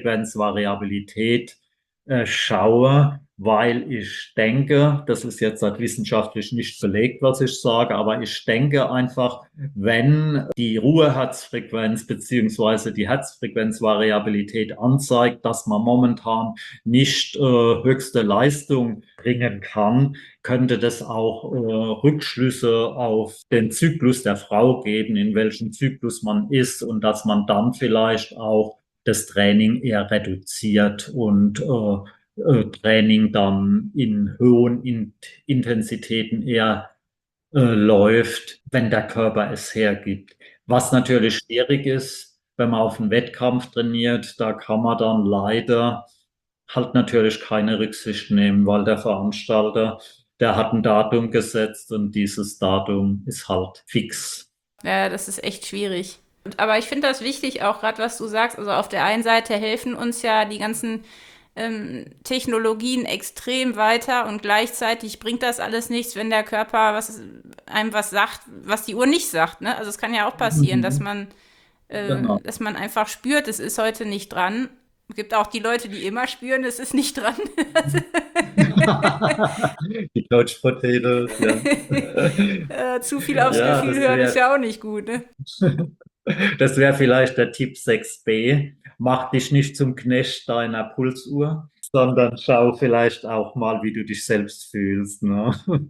Herzfrequenzvariabilität äh, schaue, weil ich denke, das ist jetzt halt wissenschaftlich nicht belegt, was ich sage, aber ich denke einfach, wenn die Ruheherzfrequenz beziehungsweise die Herzfrequenzvariabilität anzeigt, dass man momentan nicht äh, höchste Leistung bringen kann, könnte das auch äh, Rückschlüsse auf den Zyklus der Frau geben, in welchem Zyklus man ist und dass man dann vielleicht auch das Training eher reduziert und äh, äh, Training dann in hohen in Intensitäten eher äh, läuft, wenn der Körper es hergibt. Was natürlich schwierig ist, wenn man auf einen Wettkampf trainiert, da kann man dann leider halt natürlich keine Rücksicht nehmen, weil der Veranstalter, der hat ein Datum gesetzt und dieses Datum ist halt fix. Ja, das ist echt schwierig. Aber ich finde das wichtig, auch gerade was du sagst. Also auf der einen Seite helfen uns ja die ganzen ähm, Technologien extrem weiter und gleichzeitig bringt das alles nichts, wenn der Körper was, einem was sagt, was die Uhr nicht sagt. Ne? Also es kann ja auch passieren, dass Mhm. man, äh, Genau. dass man einfach spürt, es ist heute nicht dran. Es gibt auch die Leute, die immer spüren, es ist nicht dran. Die Couch Potatoes, ja. äh, zu viel aufs Ja, Gefühl das hören ist wäre ja auch nicht gut. Ne? das wäre vielleicht der Tipp sechs b. Mach dich nicht zum Knecht deiner Pulsuhr, sondern schau vielleicht auch mal, wie du dich selbst fühlst. Ne?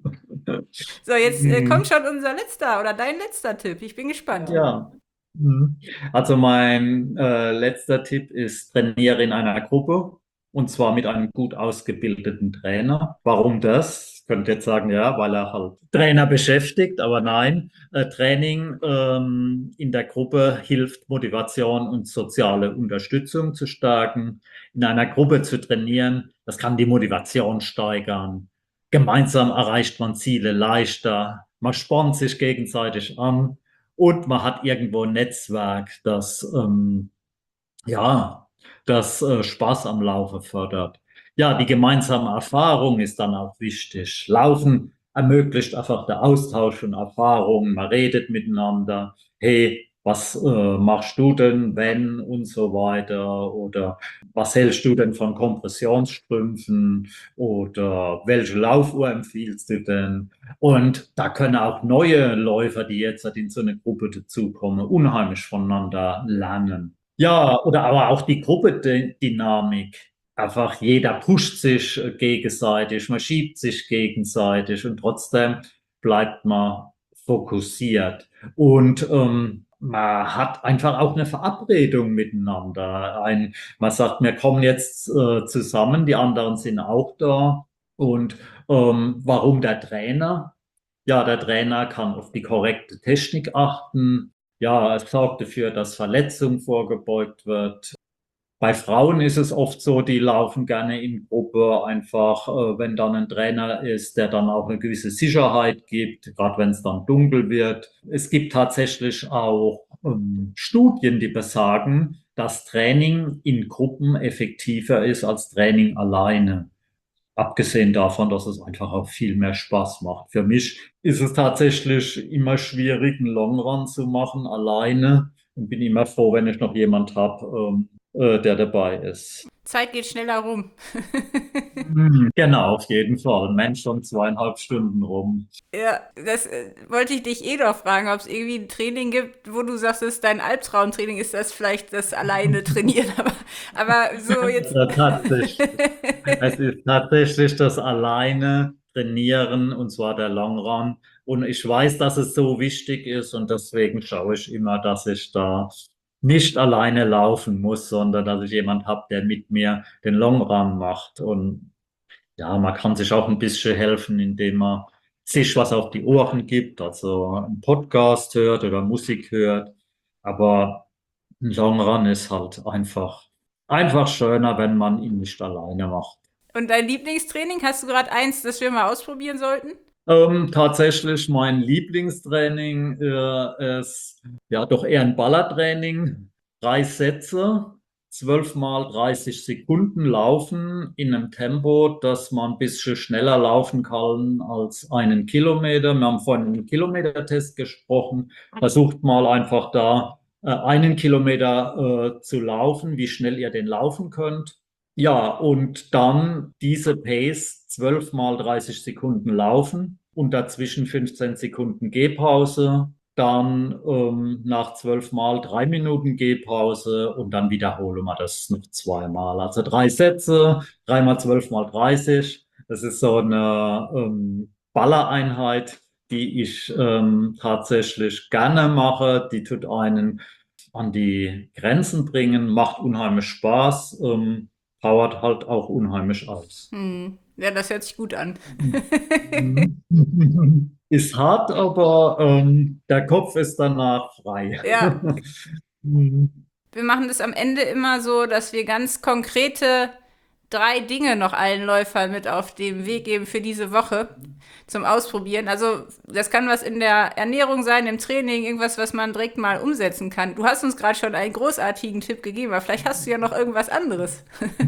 So, jetzt äh, kommt Mhm. schon unser letzter oder dein letzter Tipp. Ich bin gespannt. Ja. Mhm. Also mein äh, letzter Tipp ist, trainiere in einer Gruppe und zwar mit einem gut ausgebildeten Trainer. Warum das? Könnt jetzt sagen, ja, weil er halt Trainer beschäftigt, aber nein, äh, Training ähm, in der Gruppe hilft, Motivation und soziale Unterstützung zu stärken. In einer Gruppe zu trainieren, das kann die Motivation steigern. Gemeinsam erreicht man Ziele leichter. Man spornt sich gegenseitig an. Und man hat irgendwo ein Netzwerk, das, ähm, ja, das äh, Spaß am Laufen fördert. Ja, die gemeinsame Erfahrung ist dann auch wichtig. Laufen ermöglicht einfach der Austausch von Erfahrungen. Man redet miteinander. Hey, was äh, machst du denn, wenn und so weiter? Oder was hältst du denn von Kompressionsstrümpfen? Oder welche Laufuhr empfiehlst du denn? Und da können auch neue Läufer, die jetzt in so eine Gruppe dazukommen, unheimlich voneinander lernen. Ja, oder aber auch die Gruppendynamik. Einfach jeder pusht sich äh, gegenseitig, man schiebt sich gegenseitig und trotzdem bleibt man fokussiert. Und ähm, man hat einfach auch eine Verabredung miteinander. Ein, man sagt, wir kommen jetzt äh, zusammen, die anderen sind auch da. Und ähm, warum der Trainer? Ja, der Trainer kann auf die korrekte Technik achten. Ja, es sorgt dafür, dass Verletzung vorgebeugt wird. Bei Frauen ist es oft so, die laufen gerne in Gruppe, einfach, äh, wenn dann ein Trainer ist, der dann auch eine gewisse Sicherheit gibt, gerade wenn es dann dunkel wird. Es gibt tatsächlich auch ähm, Studien, die besagen, dass Training in Gruppen effektiver ist als Training alleine. Abgesehen davon, dass es einfach auch viel mehr Spaß macht. Für mich ist es tatsächlich immer schwierig, einen Long Run zu machen, alleine. Und bin immer froh, wenn ich noch jemand habe, ähm, äh, der dabei ist. Zeit geht schneller rum. Mhm. Genau, auf jeden Fall. Mensch, schon zweieinhalb Stunden rum. Ja, das äh, wollte ich dich eh noch fragen, ob es irgendwie ein Training gibt, wo du sagst, es ist dein Albtraumtraining, ist das vielleicht das alleine trainieren, aber, aber so jetzt. Äh, tatsächlich. Es ist tatsächlich das alleine trainieren und zwar der Long Run. Und ich weiß, dass es so wichtig ist und deswegen schaue ich immer, dass ich da nicht alleine laufen muss, sondern dass ich jemand habe, der mit mir den Long Run macht. Und ja, man kann sich auch ein bisschen helfen, indem man sich was auf die Ohren gibt, also einen Podcast hört oder Musik hört. Aber ein Long Run ist halt einfach, einfach schöner, wenn man ihn nicht alleine macht. Und dein Lieblingstraining, hast du gerade eins, das wir mal ausprobieren sollten? Ähm, tatsächlich mein Lieblingstraining äh, ist ja doch eher ein Ballertraining. Drei Sätze, zwölf mal dreißig Sekunden laufen in einem Tempo, dass man ein bisschen schneller laufen kann als einen Kilometer. Wir haben vorhin einen Kilometertest gesprochen. Versucht mal einfach da äh, einen Kilometer äh, zu laufen, wie schnell ihr den laufen könnt. Ja, und dann diese Pace zwölf mal dreißig Sekunden laufen und dazwischen fünfzehn Sekunden Gehpause, dann ähm, nach zwölf Mal drei Minuten Gehpause und dann wiederholen wir das noch zweimal. Also drei Sätze, dreimal zwölf mal dreißig. Das ist so eine ähm, Ballereinheit, die ich ähm, tatsächlich gerne mache. Die tut einen an die Grenzen bringen, macht unheimlich Spaß. Ähm, powert halt auch unheimlich aus. Hm. Ja, das hört sich gut an. Ist hart, aber ähm, der Kopf ist danach frei. Ja, wir machen das am Ende immer so, dass wir ganz konkrete drei Dinge noch allen Läufern mit auf den Weg geben für diese Woche zum Ausprobieren. Also das kann was in der Ernährung sein, im Training, irgendwas, was man direkt mal umsetzen kann. Du hast uns gerade schon einen großartigen Tipp gegeben, aber vielleicht hast du ja noch irgendwas anderes.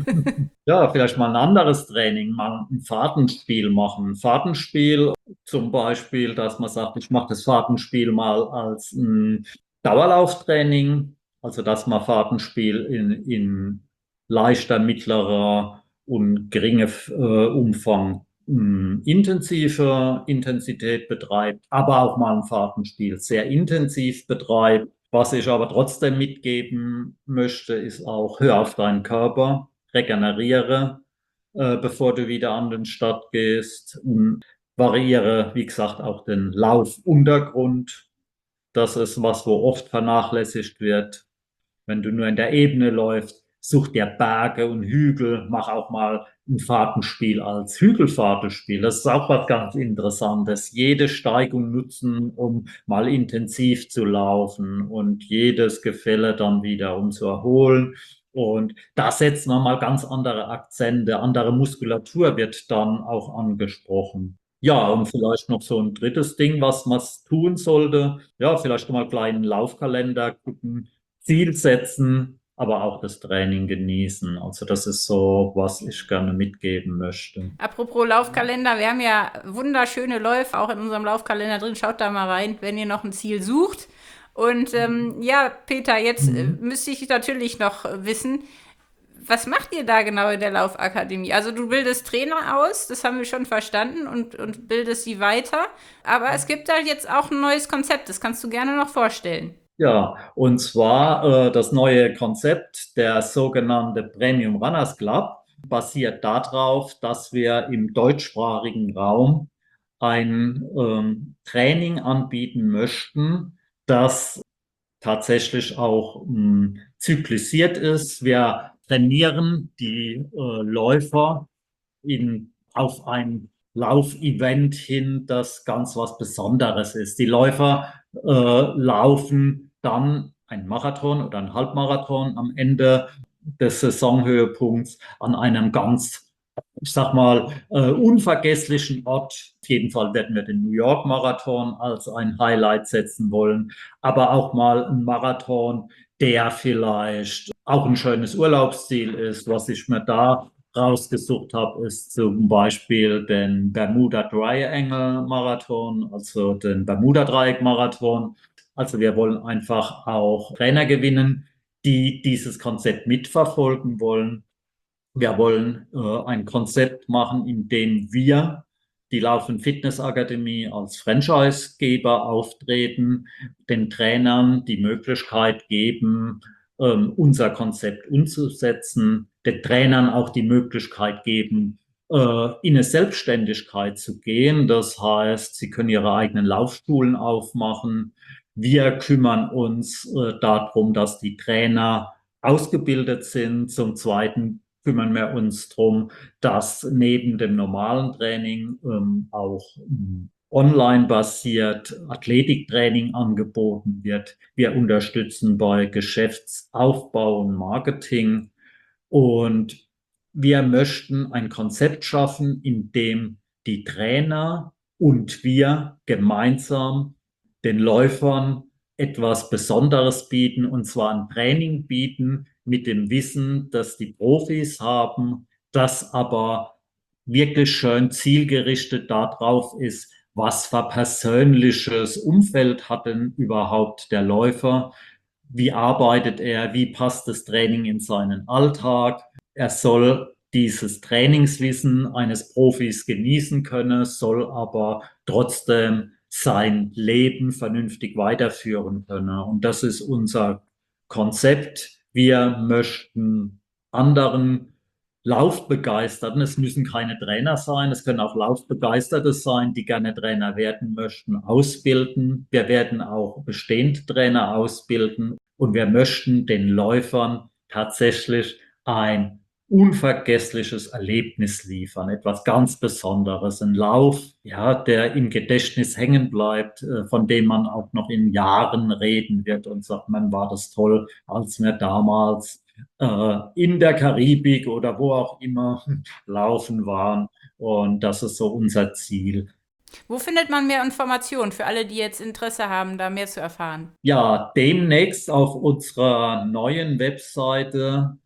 Ja, vielleicht mal ein anderes Training, mal ein Fahrtenspiel machen. Ein Fahrtenspiel zum Beispiel, dass man sagt, ich mache das Fahrtenspiel mal als ein Dauerlauftraining, also dass man Fahrtenspiel in, in leichter, mittlerer und geringe äh, Umfang mh, intensive Intensität betreibt, aber auch mal ein Fahrtenspiel sehr intensiv betreibt. Was ich aber trotzdem mitgeben möchte, ist auch, hör auf deinen Körper, regeneriere, äh, bevor du wieder an den Start gehst und variiere, wie gesagt, auch den Laufuntergrund. Das ist was, wo oft vernachlässigt wird. Wenn du nur in der Ebene läufst, such dir Berge und Hügel, mach auch mal ein Fahrtenspiel als Hügelfahrtenspiel. Das ist auch was ganz Interessantes. Jede Steigung nutzen, um mal intensiv zu laufen und jedes Gefälle dann wieder, um zu erholen. Und da setzen wir mal ganz andere Akzente, andere Muskulatur wird dann auch angesprochen. Ja, und vielleicht noch so ein drittes Ding, was man tun sollte. Ja, vielleicht mal einen kleinen Laufkalender gucken, Ziel setzen, aber auch das Training genießen. Also das ist so, was ich gerne mitgeben möchte. Apropos Laufkalender, wir haben ja wunderschöne Läufe auch in unserem Laufkalender drin. Schaut da mal rein, wenn ihr noch ein Ziel sucht. Und ähm, ja, Peter, jetzt äh, müsste ich natürlich noch wissen, was macht ihr da genau in der Laufakademie? Also du bildest Trainer aus, das haben wir schon verstanden und, und bildest sie weiter. Aber es gibt da jetzt auch ein neues Konzept, das kannst du gerne noch vorstellen. Ja, und zwar äh, das neue Konzept, der sogenannte Premium Runners Club, basiert darauf, dass wir im deutschsprachigen Raum ein ähm, Training anbieten möchten, das tatsächlich auch mh, zyklisiert ist. Wir trainieren die äh, Läufer in, auf ein Laufevent hin, das ganz was Besonderes ist. Die Läufer äh, laufen dann ein Marathon oder ein Halbmarathon am Ende des Saisonhöhepunkts an einem ganz, ich sag mal, äh, unvergesslichen Ort. Auf jeden Fall werden wir den New York Marathon als ein Highlight setzen wollen, aber auch mal ein Marathon, der vielleicht auch ein schönes Urlaubsziel ist. Was ich mir da rausgesucht habe, ist zum Beispiel den Bermuda Triangle Marathon, also den Bermuda Dreieck Marathon. Also wir wollen einfach auch Trainer gewinnen, die dieses Konzept mitverfolgen wollen. Wir wollen äh, ein Konzept machen, in dem wir, die Laufen Fitness Akademie, als Franchisegeber auftreten, den Trainern die Möglichkeit geben, ähm, unser Konzept umzusetzen, den Trainern auch die Möglichkeit geben, äh, in eine Selbstständigkeit zu gehen. Das heißt, sie können ihre eigenen Laufschulen aufmachen. Wir kümmern uns äh, darum, dass die Trainer ausgebildet sind. Zum Zweiten kümmern wir uns darum, dass neben dem normalen Training ähm, auch ähm, online-basiert Athletiktraining angeboten wird. Wir unterstützen bei Geschäftsaufbau und Marketing und wir möchten ein Konzept schaffen, in dem die Trainer und wir gemeinsam den Läufern etwas Besonderes bieten, und zwar ein Training bieten mit dem Wissen, dass die Profis haben, das aber wirklich schön zielgerichtet darauf ist, was für persönliches Umfeld hat denn überhaupt der Läufer, wie arbeitet er, wie passt das Training in seinen Alltag. Er soll dieses Trainingswissen eines Profis genießen können, soll aber trotzdem sein Leben vernünftig weiterführen können. Und das ist unser Konzept. Wir möchten anderen Laufbegeisterten, es müssen keine Trainer sein, es können auch Laufbegeisterte sein, die gerne Trainer werden möchten, ausbilden. Wir werden auch bestehende Trainer ausbilden und wir möchten den Läufern tatsächlich ein unvergessliches Erlebnis liefern, etwas ganz Besonderes, ein Lauf, ja, der im Gedächtnis hängen bleibt, von dem man auch noch in Jahren reden wird und sagt, man, war das toll, als wir damals äh, in der Karibik oder wo auch immer laufen waren, und das ist so unser Ziel. Wo findet man mehr Informationen für alle, die jetzt Interesse haben, da mehr zu erfahren? Ja, demnächst auf unserer neuen Webseite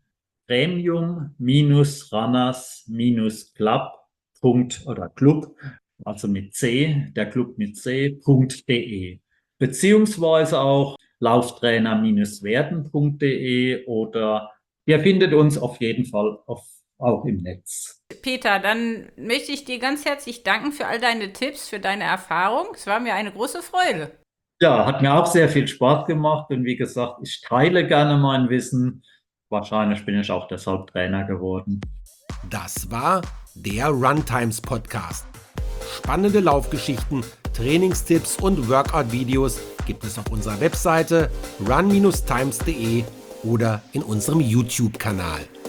premium-runners-club. oder Club, also mit C, der Club mit C.de, beziehungsweise auch lauftrainer-werden.de, oder ihr findet uns auf jeden Fall auf, auch im Netz. Peter, dann möchte ich dir ganz herzlich danken für all deine Tipps, für deine Erfahrung. Es war mir eine große Freude. Ja, hat mir auch sehr viel Spaß gemacht und wie gesagt, ich teile gerne mein Wissen. Wahrscheinlich bin ich auch deshalb Trainer geworden. Das war der Runtimes Podcast. Spannende Laufgeschichten, Trainingstipps und Workout-Videos gibt es auf unserer Webseite run times punkt de oder in unserem YouTube-Kanal.